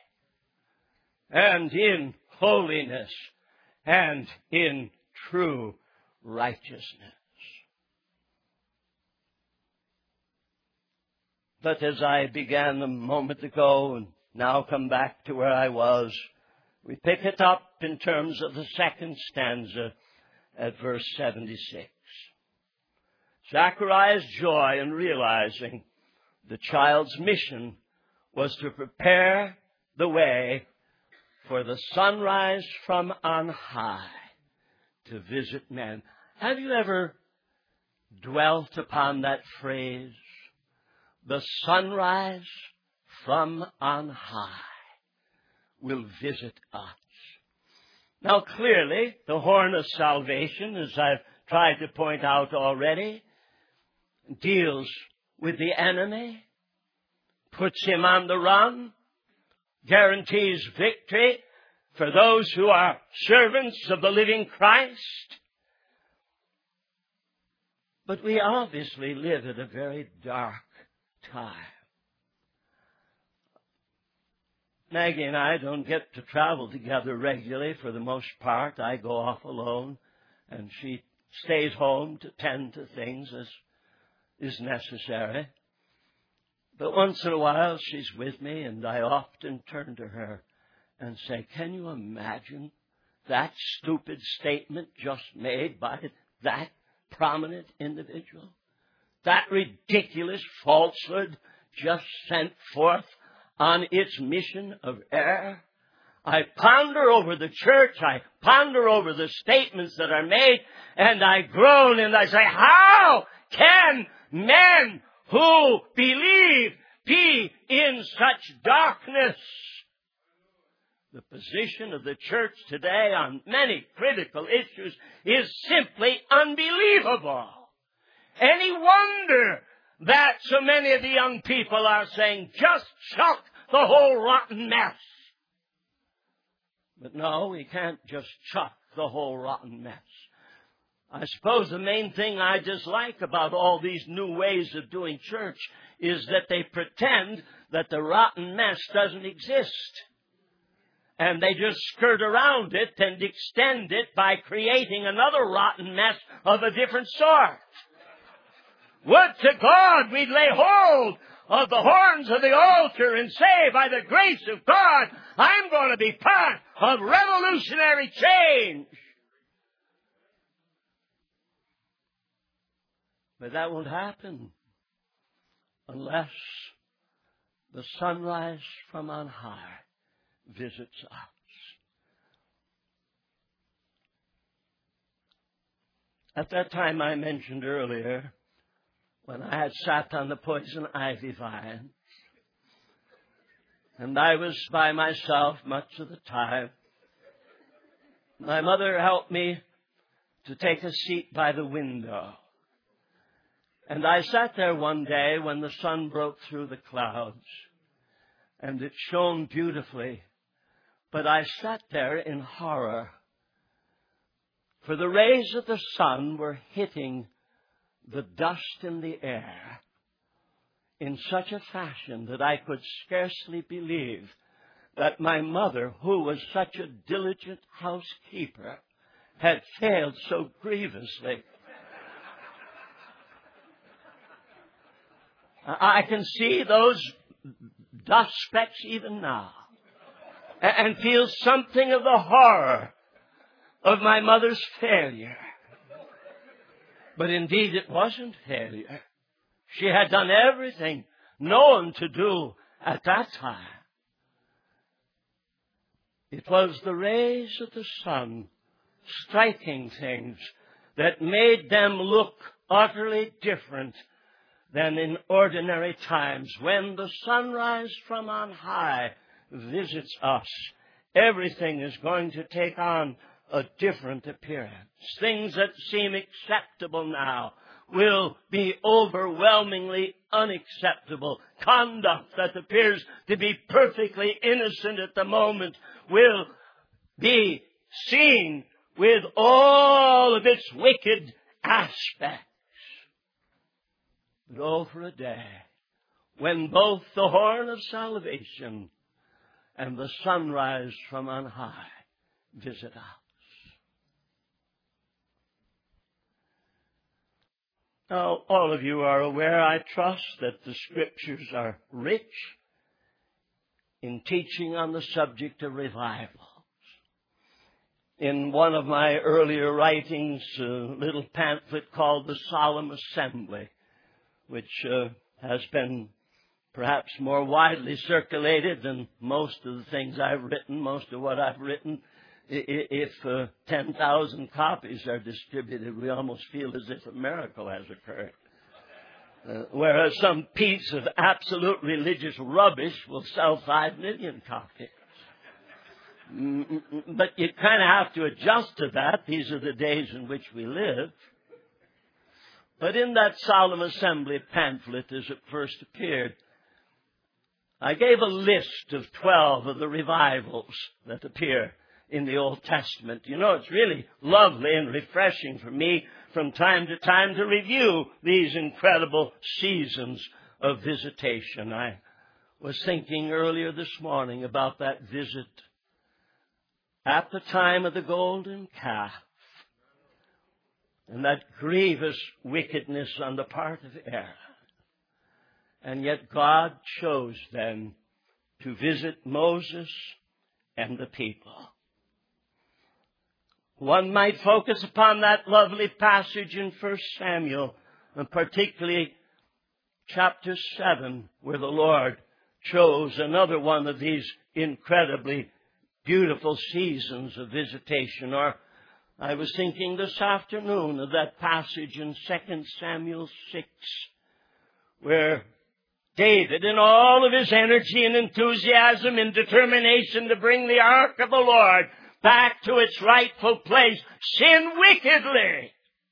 and in holiness and in true righteousness. But as I began a moment ago and now come back to where I was, we pick it up in terms of the second stanza at verse 76. Zechariah's joy in realizing the child's mission was to prepare the way for the sunrise from on high to visit men. Have you ever dwelt upon that phrase? The sunrise from on high will visit us. Now clearly, the horn of salvation, as I've tried to point out already, deals with the enemy, puts him on the run, guarantees victory for those who are servants of the living Christ. But we obviously live at a very dark time. Maggie and I don't get to travel together regularly for the most part. I go off alone, and she stays home to tend to things as is necessary. But once in a while she's with me, and I often turn to her and say, can you imagine that stupid statement just made by that prominent individual? That ridiculous falsehood just sent forth on its mission of error? I ponder over the church, I ponder over the statements that are made, and I groan and I say, how can men who believe be in such darkness? The position of the church today on many critical issues is simply unbelievable. Any wonder that so many of the young people are saying, just chuck the whole rotten mess. But no, we can't just chuck the whole rotten mess. I suppose the main thing I dislike about all these new ways of doing church is that they pretend that the rotten mess doesn't exist. And they just skirt around it and extend it by creating another rotten mess of a different sort. Would to God we'd lay hold of the horns of the altar and say, by the grace of God, I'm going to be part of revolutionary change. But that won't happen unless the sunrise from on high visits us. At that time I mentioned earlier, when I had sat on the poison ivy vine, and I was by myself much of the time, my mother helped me to take a seat by the window. And I sat there one day when the sun broke through the clouds, and it shone beautifully. But I sat there in horror, for the rays of the sun were hitting the dust in the air in such a fashion that I could scarcely believe that my mother, who was such a diligent housekeeper, had failed so grievously. I can see those dust specks even now and feel something of the horror of my mother's failure. But indeed it wasn't failure. She had done everything known to do at that time. It was the rays of the sun striking things that made them look utterly different than in ordinary times. When the sunrise from on high visits us, everything is going to take on a different appearance. Things that seem acceptable now will be overwhelmingly unacceptable. Conduct that appears to be perfectly innocent at the moment will be seen with all of its wicked aspects. But oh, for a day when both the horn of salvation and the sunrise from on high visit us. Now, all of you are aware, I trust, that the Scriptures are rich in teaching on the subject of revivals. In one of my earlier writings, a little pamphlet called The Solemn Assembly, which has been perhaps more widely circulated than most of the things I've written, most of what I've written. If 10,000 copies are distributed, we almost feel as if a miracle has occurred. Whereas some piece of absolute religious rubbish will sell 5 million copies. But you kind of have to adjust to that. These are the days in which we live. But in that Solemn Assembly pamphlet, as it first appeared, I gave a list of 12 of the revivals that appear in the Old Testament. You know, it's really lovely and refreshing for me from time to time to review these incredible seasons of visitation. I was thinking earlier this morning about that visit at the time of the golden calf and that grievous wickedness on the part of Aaron. And yet God chose then to visit Moses and the people. One might focus upon that lovely passage in 1 Samuel, and particularly chapter 7, where the Lord chose another one of these incredibly beautiful seasons of visitation. Or I was thinking this afternoon of that passage in 2 Samuel 6, where David, in all of his energy and enthusiasm and determination to bring the ark of the Lord back to its rightful place, sinned wickedly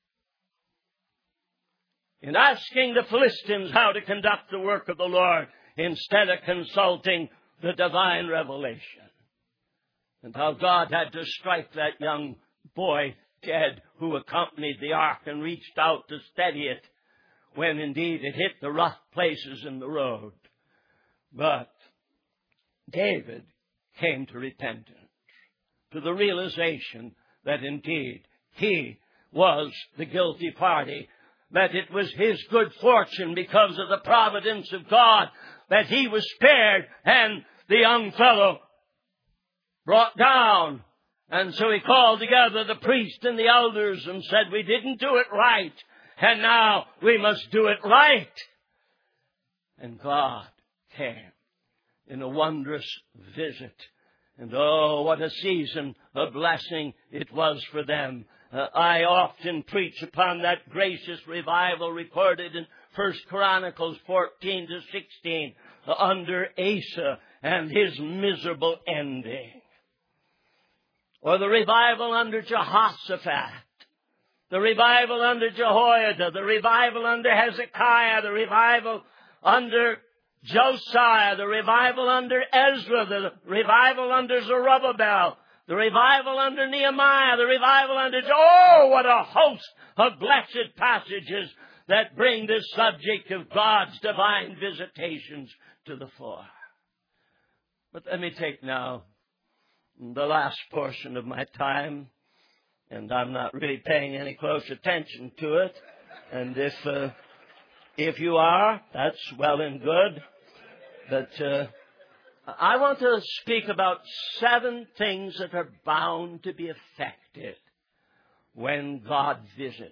in asking the Philistines how to conduct the work of the Lord instead of consulting the divine revelation. And how God had to strike that young boy Jed, who accompanied the ark and reached out to steady it when indeed it hit the rough places in the road. But David came to repentance, to the realization that indeed he was the guilty party, that it was his good fortune because of the providence of God that he was spared and the young fellow brought down. And so he called together the priest and the elders and said, we didn't do it right, and now we must do it right. And God came in a wondrous visit. And oh, what a season of blessing it was for them. I often preach upon that gracious revival recorded in 1 Chronicles 14 to 16 under Asa and his miserable ending. Or the revival under Jehoshaphat, the revival under Jehoiada, the revival under Hezekiah, the revival under Josiah, the revival under Ezra, the revival under Zerubbabel, the revival under Nehemiah, the revival under... Oh, what a host of blessed passages that bring this subject of God's divine visitations to the fore. But let me take now the last portion of my time, and I'm not really paying any close attention to it. And if you are, that's well and good. But I want to speak about 7 things that are bound to be affected when God visits.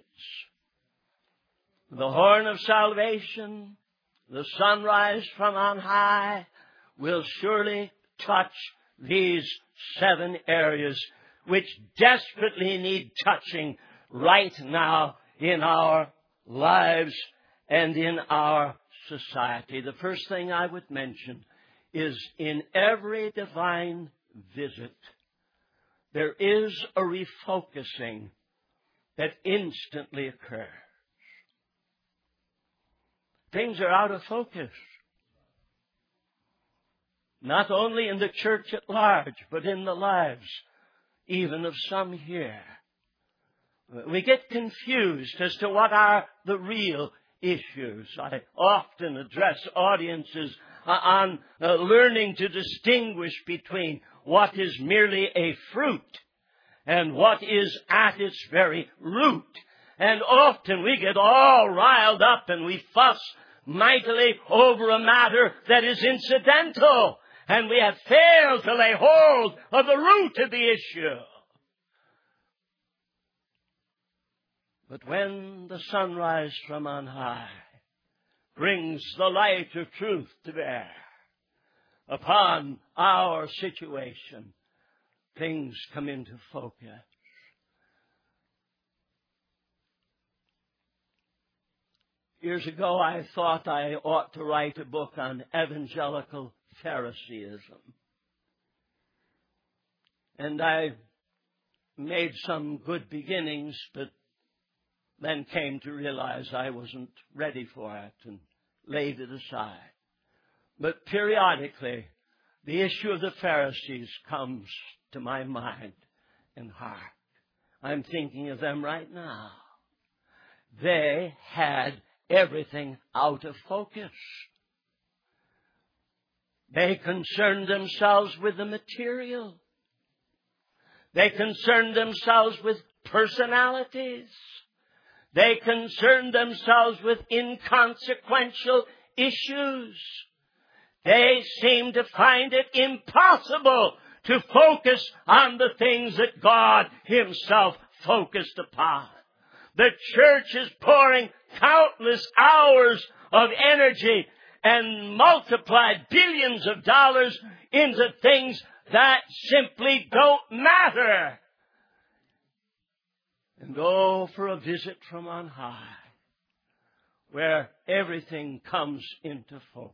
The horn of salvation, the sunrise from on high, will surely touch these 7 areas which desperately need touching right now in our lives and in our society. The first thing I would mention is in every divine visit, there is a refocusing that instantly occurs. Things are out of focus. Not only in the church at large, but in the lives even of some here. We get confused as to what are the real issues. I often address audiences on learning to distinguish between what is merely a fruit and what is at its very root. And often we get all riled up and we fuss mightily over a matter that is incidental. And we have failed to lay hold of the root of the issue. But when the sunrise from on high brings the light of truth to bear upon our situation, things come into focus. Years ago, I thought I ought to write a book on evangelical Phariseeism. And I made some good beginnings, but then came to realize I wasn't ready for it and laid it aside. But periodically, the issue of the Pharisees comes to my mind and heart. I'm thinking of them right now. They had everything out of focus. They concerned themselves with the material. They concerned themselves with personalities. They concerned themselves with inconsequential issues. They seemed to find it impossible to focus on the things that God Himself focused upon. The church is pouring countless hours of energy and multiplied billions of dollars into things that simply don't matter. And oh, for a visit from on high, where everything comes into focus.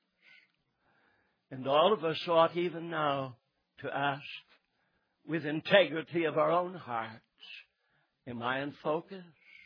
And all of us ought even now to ask, with integrity of our own hearts, am I in focus?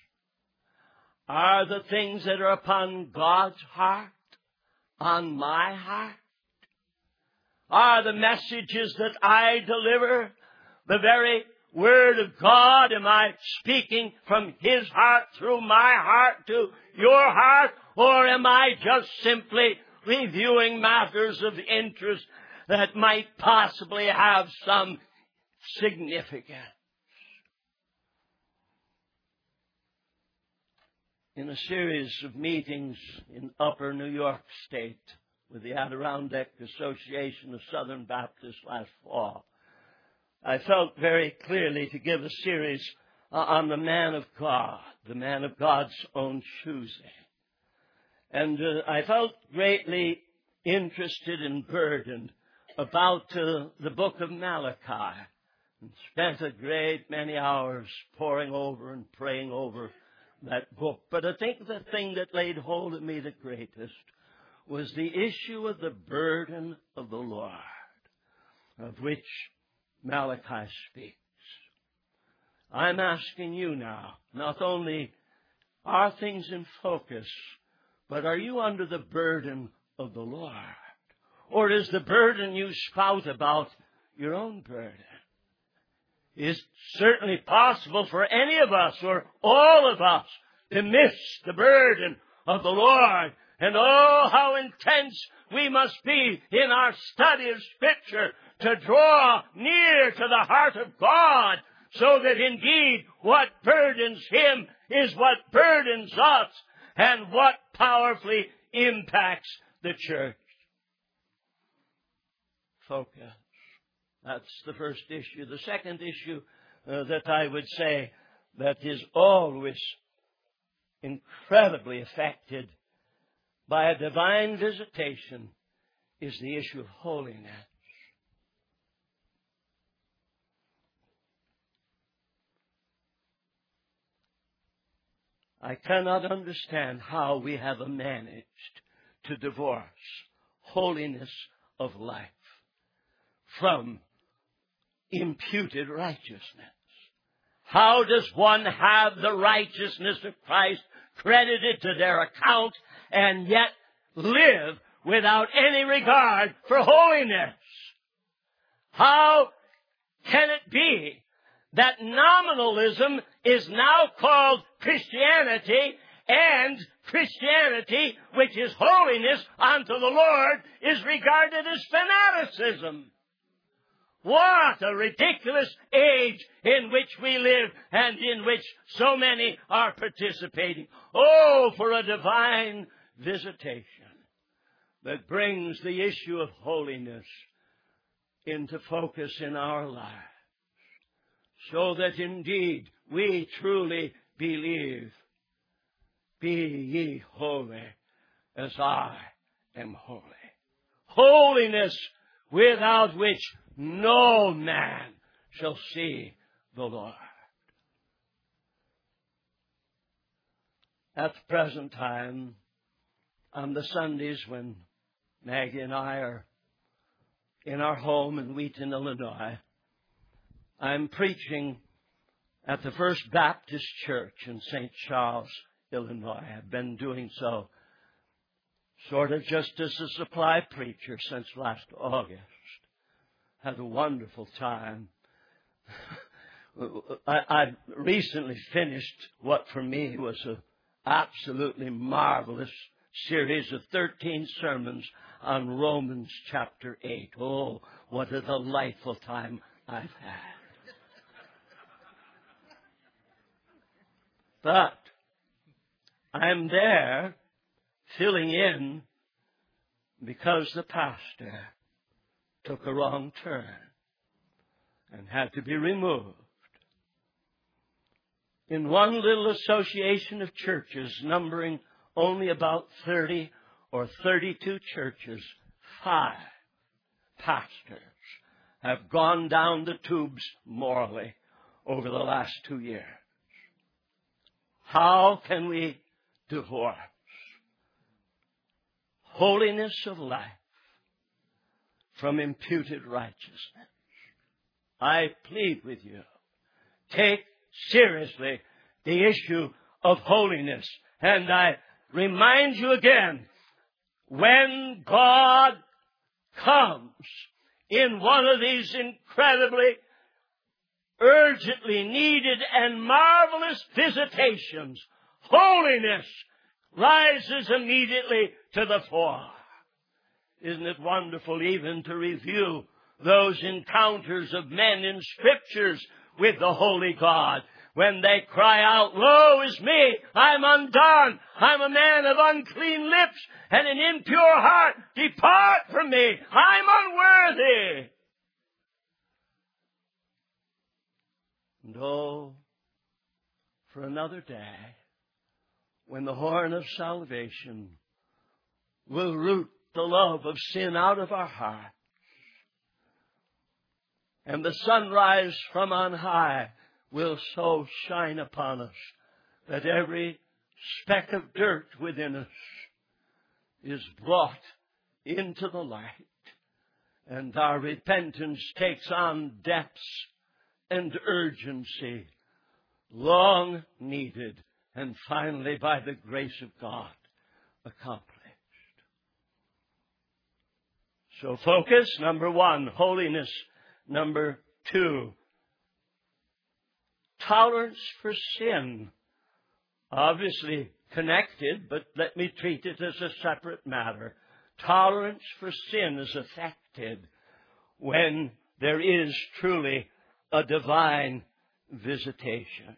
Are the things that are upon God's heart on my heart? Are the messages that I deliver the very Word of God? Am I speaking from His heart through my heart to your heart? Or am I just simply reviewing matters of interest that might possibly have some significance? In a series of meetings in Upper New York State with the Adirondack Association of Southern Baptists last fall, I felt very clearly to give a series on the man of God, the man of God's own choosing. And I felt greatly interested and burdened about the book of Malachi, and spent a great many hours poring over and praying over that book. But I think the thing that laid hold of me the greatest was the issue of the burden of the Lord, of which Malachi speaks. I'm asking you now, not only are things in focus, but are you under the burden of the Lord? Or is the burden you spout about your own burden? It's certainly possible for any of us or all of us to miss the burden of the Lord. And oh, how intense we must be in our study of Scripture to draw near to the heart of God, so that indeed what burdens Him is what burdens us and what powerfully impacts the church. Focus. That's the first issue. The second issue that I would say that is always incredibly affected by a divine visitation is the issue of holiness. I cannot understand how we have managed to divorce holiness of life from imputed righteousness. How does one have the righteousness of Christ credited to their account and yet live without any regard for holiness? How can it be that nominalism is now called Christianity, and Christianity, which is holiness unto the Lord, is regarded as fanaticism? What a ridiculous age in which we live and in which so many are participating. Oh, for a divine visitation that brings the issue of holiness into focus in our lives, so that indeed we truly believe, be ye holy as I am holy. Holiness without which no man shall see the Lord. At the present time, on the Sundays when Maggie and I are in our home in Wheaton, Illinois, I'm preaching at the First Baptist Church in St. Charles, Illinois. I've been doing so sort of just as a supply preacher since last August. Had a wonderful time. I recently finished what for me was an absolutely marvelous series of 13 sermons on Romans chapter 8. Oh, what a delightful time I've had. But I'm there filling in because the pastor took a wrong turn and had to be removed. In one little association of churches, numbering only about 30 or 32 churches, 5 pastors have gone down the tubes morally over the last 2 years. How can we divorce holiness of life from imputed righteousness? I plead with you, take seriously the issue of holiness. And I remind you again, when God comes in one of these incredibly urgently needed and marvelous visitations, holiness rises immediately to the fore. Isn't it wonderful even to review those encounters of men in Scriptures with the Holy God, when they cry out, "Woe is me! I'm undone! I'm a man of unclean lips and an impure heart! Depart from me! I'm unworthy!" And oh, for another day when the horn of salvation will root the love of sin out of our hearts, and the sunrise from on high will so shine upon us that every speck of dirt within us is brought into the light, and our repentance takes on depths and urgency, long needed, and finally, by the grace of God, accomplished. So focus, number one, holiness. Number two, tolerance for sin. Obviously connected, but let me treat it as a separate matter. Tolerance for sin is affected when there is truly a divine visitation.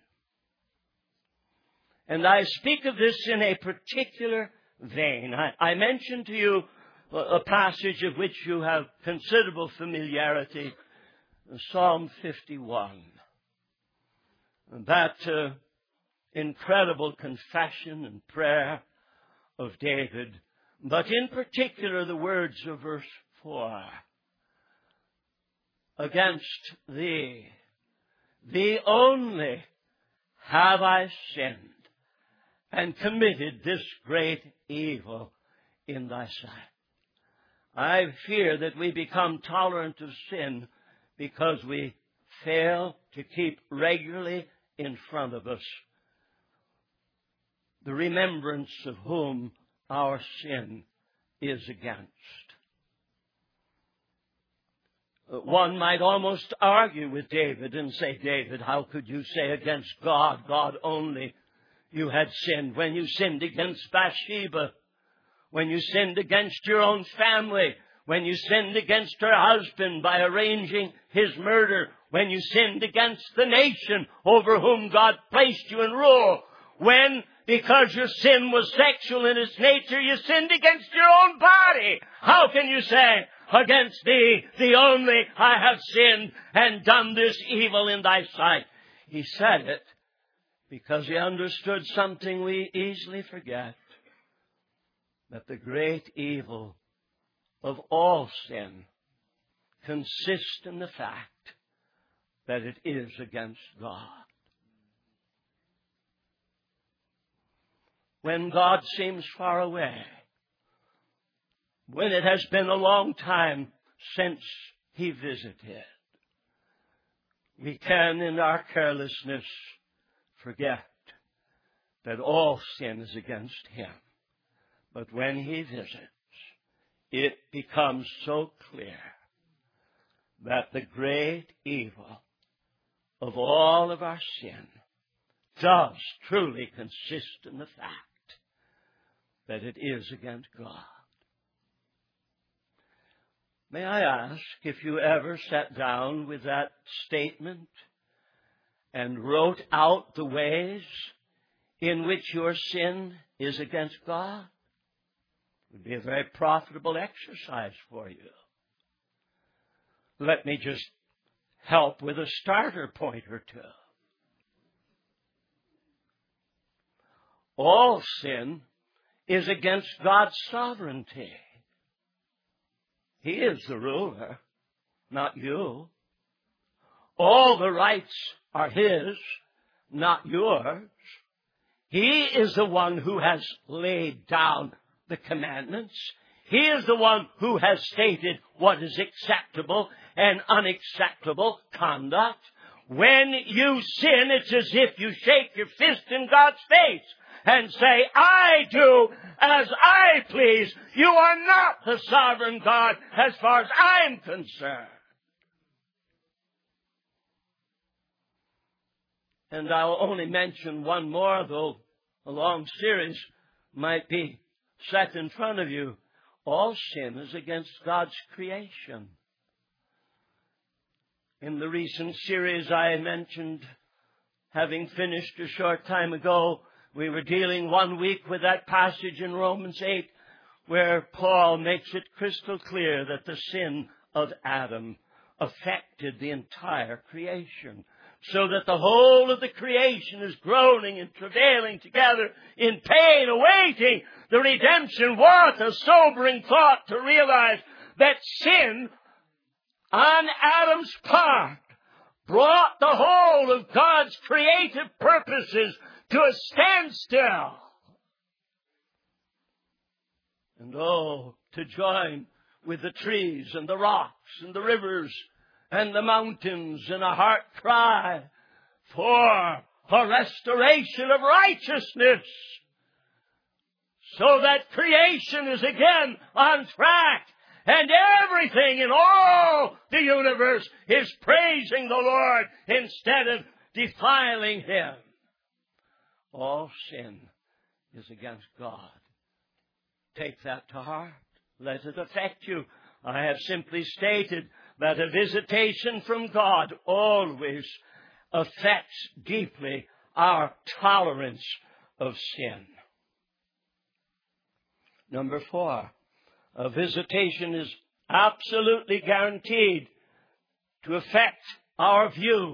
And I speak of this in a particular vein. I mentioned to you a passage of which you have considerable familiarity, Psalm 51. And that incredible confession and prayer of David, but in particular the words of verse 4. Against thee only have I sinned and committed this great evil in thy sight. I fear that we become tolerant of sin because we fail to keep regularly in front of us the remembrance of whom our sin is against. One might almost argue with David and say, "David, how could you say against God, God only, you had sinned when you sinned against Bathsheba, when you sinned against your own family, when you sinned against her husband by arranging his murder, when you sinned against the nation over whom God placed you in rule, when, because your sin was sexual in its nature, you sinned against your own body. How can you say, against thee, the only, I have sinned and done this evil in thy sight?" He said it because he understood something we easily forget, that the great evil of all sin consists in the fact that it is against God. When God seems far away, when it has been a long time since He visited, we can, in our carelessness, forget that all sin is against Him. But when He visits, it becomes so clear that the great evil of all of our sin does truly consist in the fact that it is against God. May I ask if you ever sat down with that statement and wrote out the ways in which your sin is against God? It would be a very profitable exercise for you. Let me just help with a starter point or two. All sin is against God's sovereignty. He is the ruler, not you. All the rights are His, not yours. He is the one who has laid down the commandments. He is the one who has stated what is acceptable and unacceptable conduct. When you sin, it's as if you shake your fist in God's face and say, "I do as I please. You are not the sovereign God as far as I'm concerned." And I'll only mention one more, though a long series might be set in front of you. All sin is against God's creation. In the recent series I mentioned, having finished a short time ago, we were dealing 1 week with that passage in Romans 8 where Paul makes it crystal clear that the sin of Adam affected the entire creation, so that the whole of the creation is groaning and travailing together in pain, awaiting the redemption. What a sobering thought to realize that sin on Adam's part brought the whole of God's creative purposes to a standstill. And oh, to join with the trees and the rocks and the rivers and the mountains in a heart cry for a restoration of righteousness, so that creation is again on track and everything in all the universe is praising the Lord instead of defiling Him. All sin is against God. Take that to heart. Let it affect you. I have simply stated that a visitation from God always affects deeply our tolerance of sin. Number 4, a visitation is absolutely guaranteed to affect our view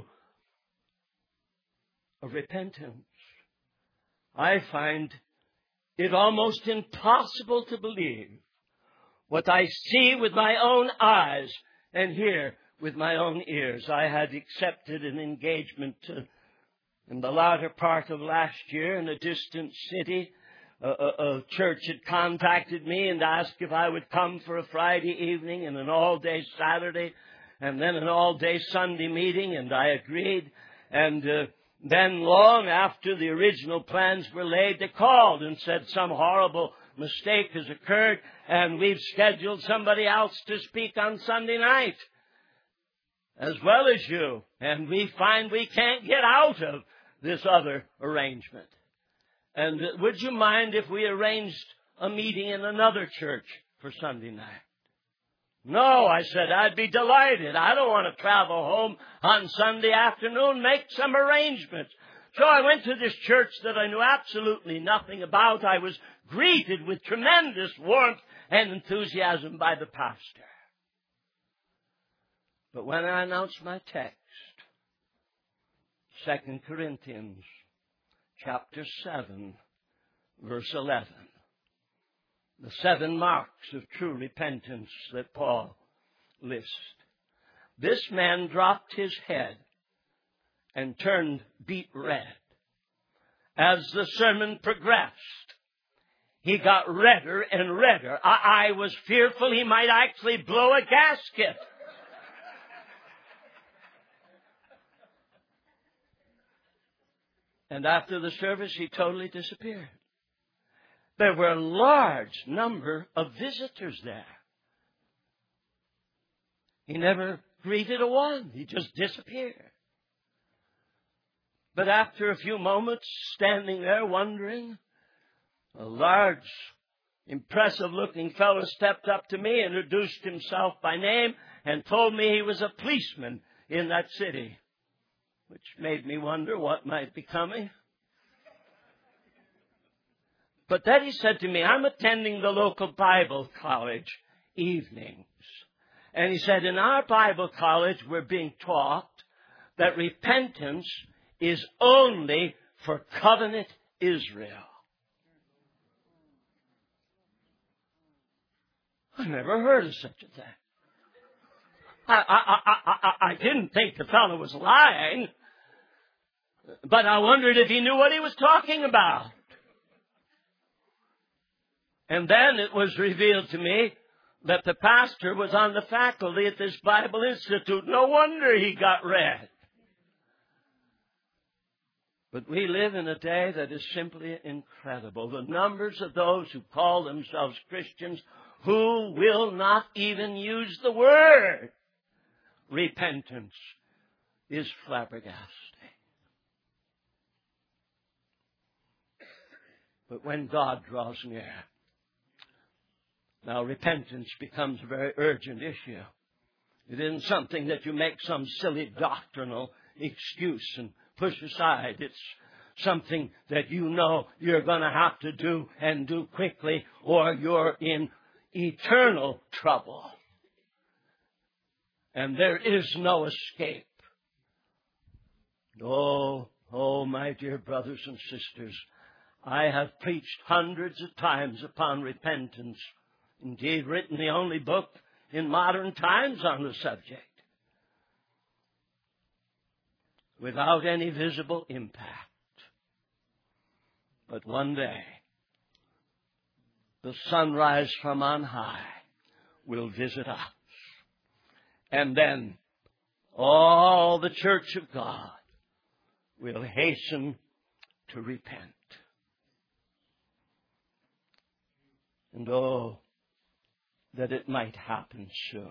of repentance. I find it almost impossible to believe what I see with my own eyes and hear with my own ears. I had accepted an engagement in the latter part of last year in a distant city. A church had contacted me and asked if I would come for a Friday evening and an all-day Saturday and then an all-day Sunday meeting, and I agreed. And then long after the original plans were laid, they called and said some horrible mistake has occurred and we've scheduled somebody else to speak on Sunday night as well as you. And we find we can't get out of this other arrangement. And would you mind if we arranged a meeting in another church for Sunday night? No, I said, I'd be delighted. I don't want to travel home on Sunday afternoon. Make some arrangements. So I went to this church that I knew absolutely nothing about. I was greeted with tremendous warmth and enthusiasm by the pastor. But when I announced my text, 2 Corinthians chapter 7, verse 11, the 7 marks of true repentance that Paul lists, this man dropped his head and turned beet red. As the sermon progressed, he got redder and redder. I was fearful he might actually blow a gasket. And after the service, he totally disappeared. There were a large number of visitors there. He never greeted a one. He just disappeared. But after a few moments, standing there wondering, a large, impressive-looking fellow stepped up to me, introduced himself by name, and told me he was a policeman in that city, which made me wonder what might be coming. But then he said to me, I'm attending the local Bible college evenings. And he said, in our Bible college, we're being taught that repentance is only for covenant Israel. I never heard of such a thing. I didn't think the fellow was lying, but I wondered if he knew what he was talking about. And then it was revealed to me that the pastor was on the faculty at this Bible Institute. No wonder he got red. But we live in a day that is simply incredible. The numbers of those who call themselves Christians who will not even use the word repentance is flabbergasting. but when God draws near. Now, repentance becomes a very urgent issue. It isn't something that you make some silly doctrinal excuse and push aside. It's something that you know you're going to have to do and do quickly, or you're in eternal trouble. And there is no escape. Oh, my dear brothers and sisters, I have preached hundreds of times upon repentance. Indeed, written the only book in modern times on the subject, without any visible impact. But one day, the sunrise from on high will visit us. And then all the church of God will hasten to repent. And oh, that it might happen soon.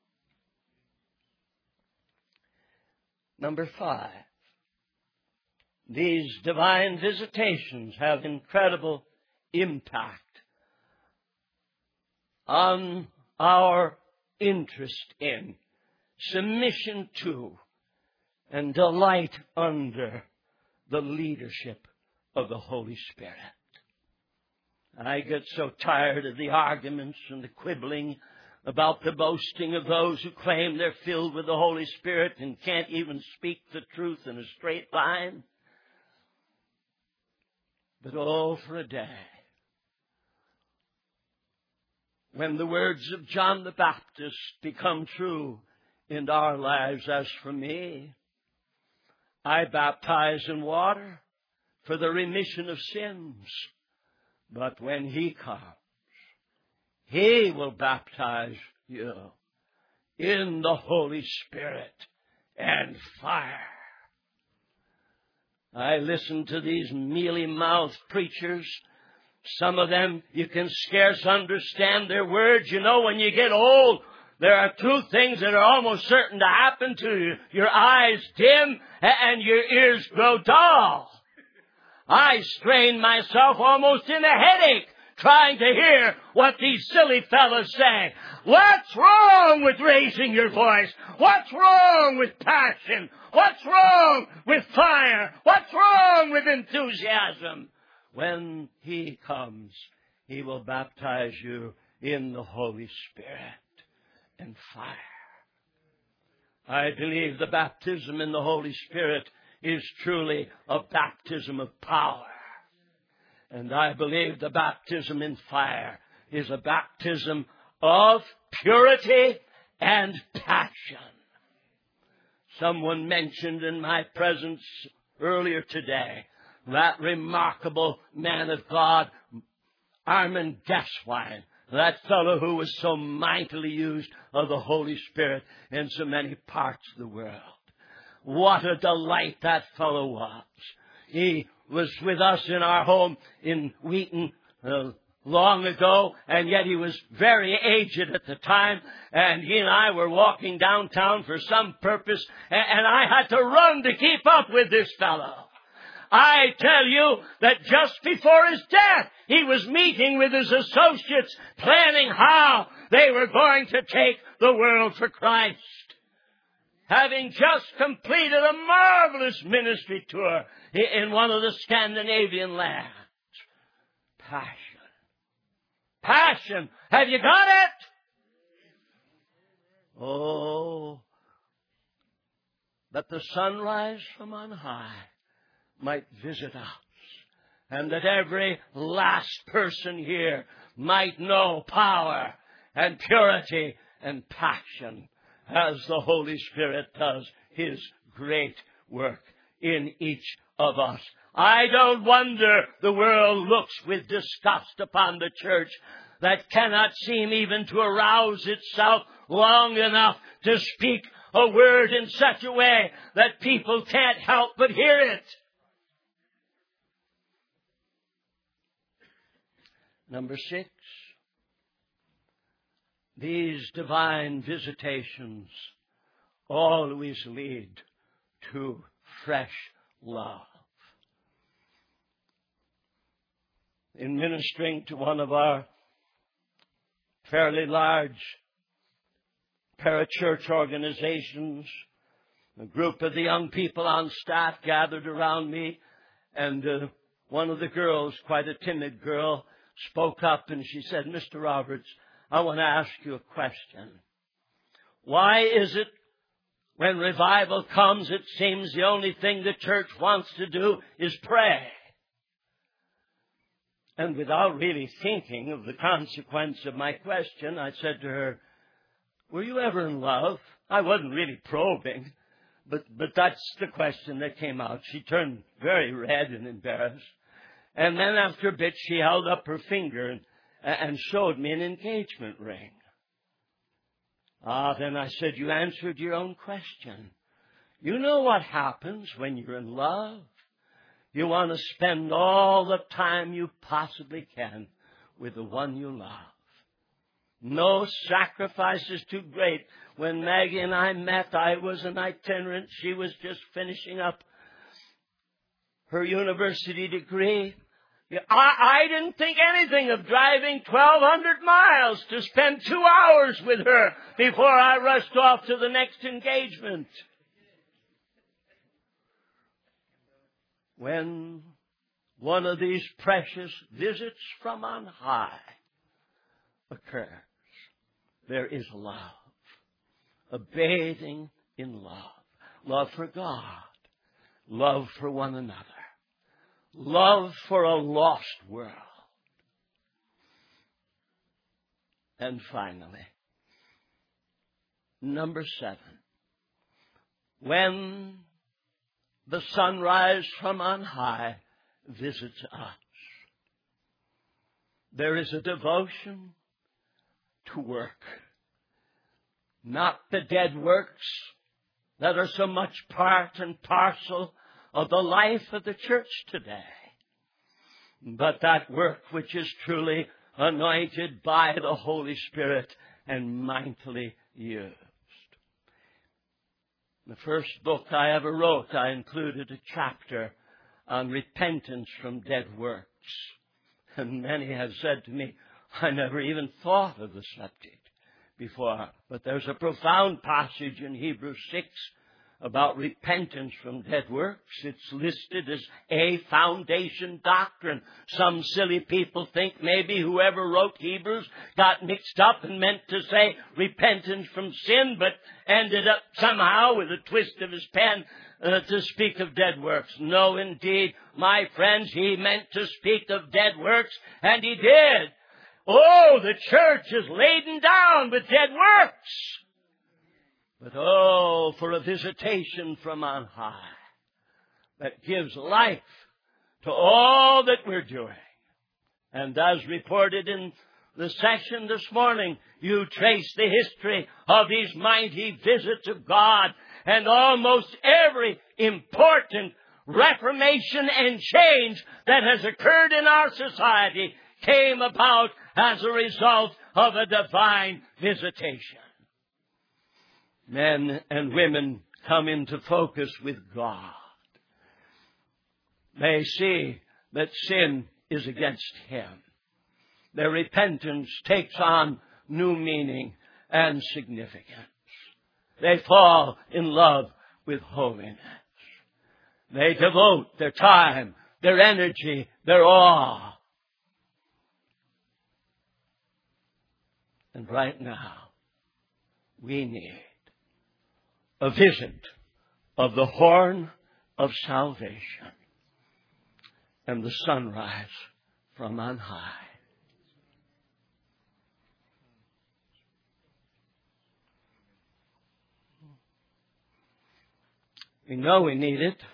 Number 5. These divine visitations have incredible impact on our interest in, submission to, and delight under the leadership of the Holy Spirit. I get so tired of the arguments and the quibbling about the boasting of those who claim they're filled with the Holy Spirit and can't even speak the truth in a straight line. But oh, for a day when the words of John the Baptist become true in our lives. As for me, I baptize in water for the remission of sins. But when He comes, He will baptize you in the Holy Spirit and fire. I listen to these mealy-mouthed preachers. Some of them, you can scarce understand their words. You know, when you get old, there are two things that are almost certain to happen to you. Your eyes dim and your ears grow dull. I strain myself almost in a headache trying to hear what these silly fellows say. What's wrong with raising your voice? What's wrong with passion? What's wrong with fire? What's wrong with enthusiasm? When He comes, He will baptize you in the Holy Spirit and fire. I believe the baptism in the Holy Spirit is truly a baptism of power. And I believe the baptism in fire is a baptism of purity and passion. Someone mentioned in my presence earlier today that remarkable man of God, Armand Gaswine, that fellow who was so mightily used of the Holy Spirit in so many parts of the world. What a delight that fellow was. He was with us in our home in Wheaton long ago, and yet he was very aged at the time, and he and I were walking downtown for some purpose, and I had to run to keep up with this fellow. I tell you that just before his death, he was meeting with his associates, planning how they were going to take the world for Christ. Having just completed a marvelous ministry tour in one of the Scandinavian lands. Passion. Passion. Have you got it? Oh, that the sunrise from on high might visit us, and that every last person here might know power and purity and passion as the Holy Spirit does His great work in each of us. I don't wonder the world looks with disgust upon the church that cannot seem even to arouse itself long enough to speak a word in such a way that people can't help but hear it. Number 6, these divine visitations always lead to fresh love. in ministering to one of our fairly large parachurch organizations. A group of the young people on staff gathered around me, and one of the girls, quite a timid girl, spoke up and she said, "Mr. Roberts, I want to ask you a question. Why is it when revival comes, it seems the only thing the church wants to do is pray?" And without really thinking of the consequence of my question, I said to her, "Were you ever in love?" I wasn't really probing, but that's the question that came out. She turned very red and embarrassed. And then after a bit, she held up her finger and showed me an engagement ring. Then I said, "You answered your own question. You know what happens when you're in love? You want to spend all the time you possibly can with the one you love. No sacrifice is too great. When Maggie and I met, I was an itinerant. She was just finishing up her university degree. I didn't think anything of driving 1,200 miles to spend 2 hours with her before I rushed off to the next engagement." When one of these precious visits from on high occurs, there is love, a bathing in love. Love for God, love for one another, love for a lost world. And finally, number 7, when the sunrise from on high visits us, there is a devotion to work. Not the dead works that are so much part and parcel of the life of the church today, but that work which is truly anointed by the Holy Spirit and mightily used. The first book I ever wrote, I included a chapter on repentance from dead works. And many have said to me, "I never even thought of the subject before." But there's a profound passage in Hebrews 6 about repentance from dead works. It's listed as a foundation doctrine. Some silly people think maybe whoever wrote Hebrews got mixed up and meant to say repentance from sin, but ended up somehow with a twist of his pen to speak of dead works. No, indeed, my friends, he meant to speak of dead works, and he did. Oh, the church is laden down with dead works. But oh, for a visitation from on high that gives life to all that we're doing. And as reported in the session this morning, you trace the history of these mighty visits of God, and almost every important reformation and change that has occurred in our society came about as a result of a divine visitation. Men and women come into focus with God. They see that sin is against Him. Their repentance takes on new meaning and significance. They fall in love with holiness. They devote their time, their energy, their awe. And right now, we need a visit of the horn of salvation and the sunrise from on high. We know we need it,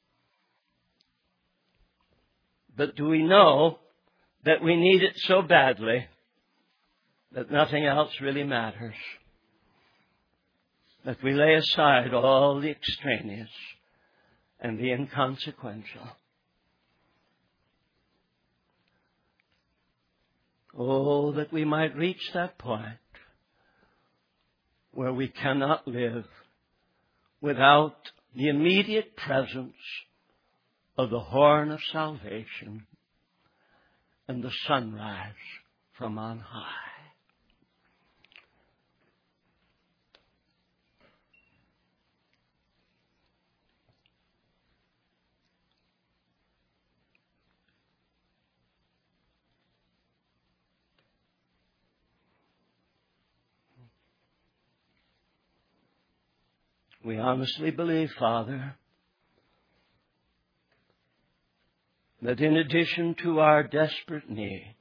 but do we know that we need it so badly that nothing else really matters? That we lay aside all the extraneous and the inconsequential. Oh, that we might reach that point where we cannot live without the immediate presence of the horn of salvation and the sunrise from on high. We honestly believe, Father, that in addition to our desperate need,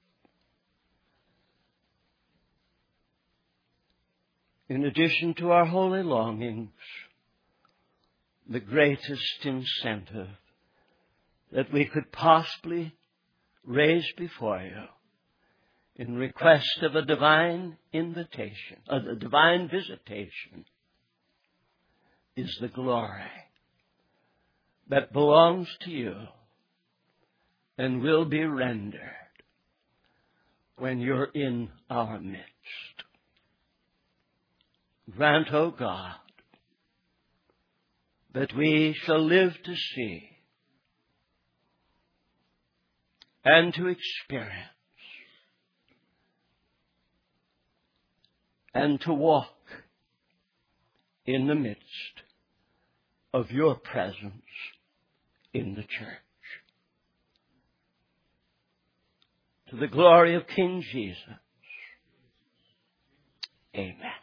in addition to our holy longings, the greatest incentive that we could possibly raise before you in request of a divine invitation, a divine visitation, is the glory that belongs to you and will be rendered when you're in our midst. Grant, O God, that we shall live to see and to experience and to walk in the midst of your presence in the church. To the glory of King Jesus. Amen.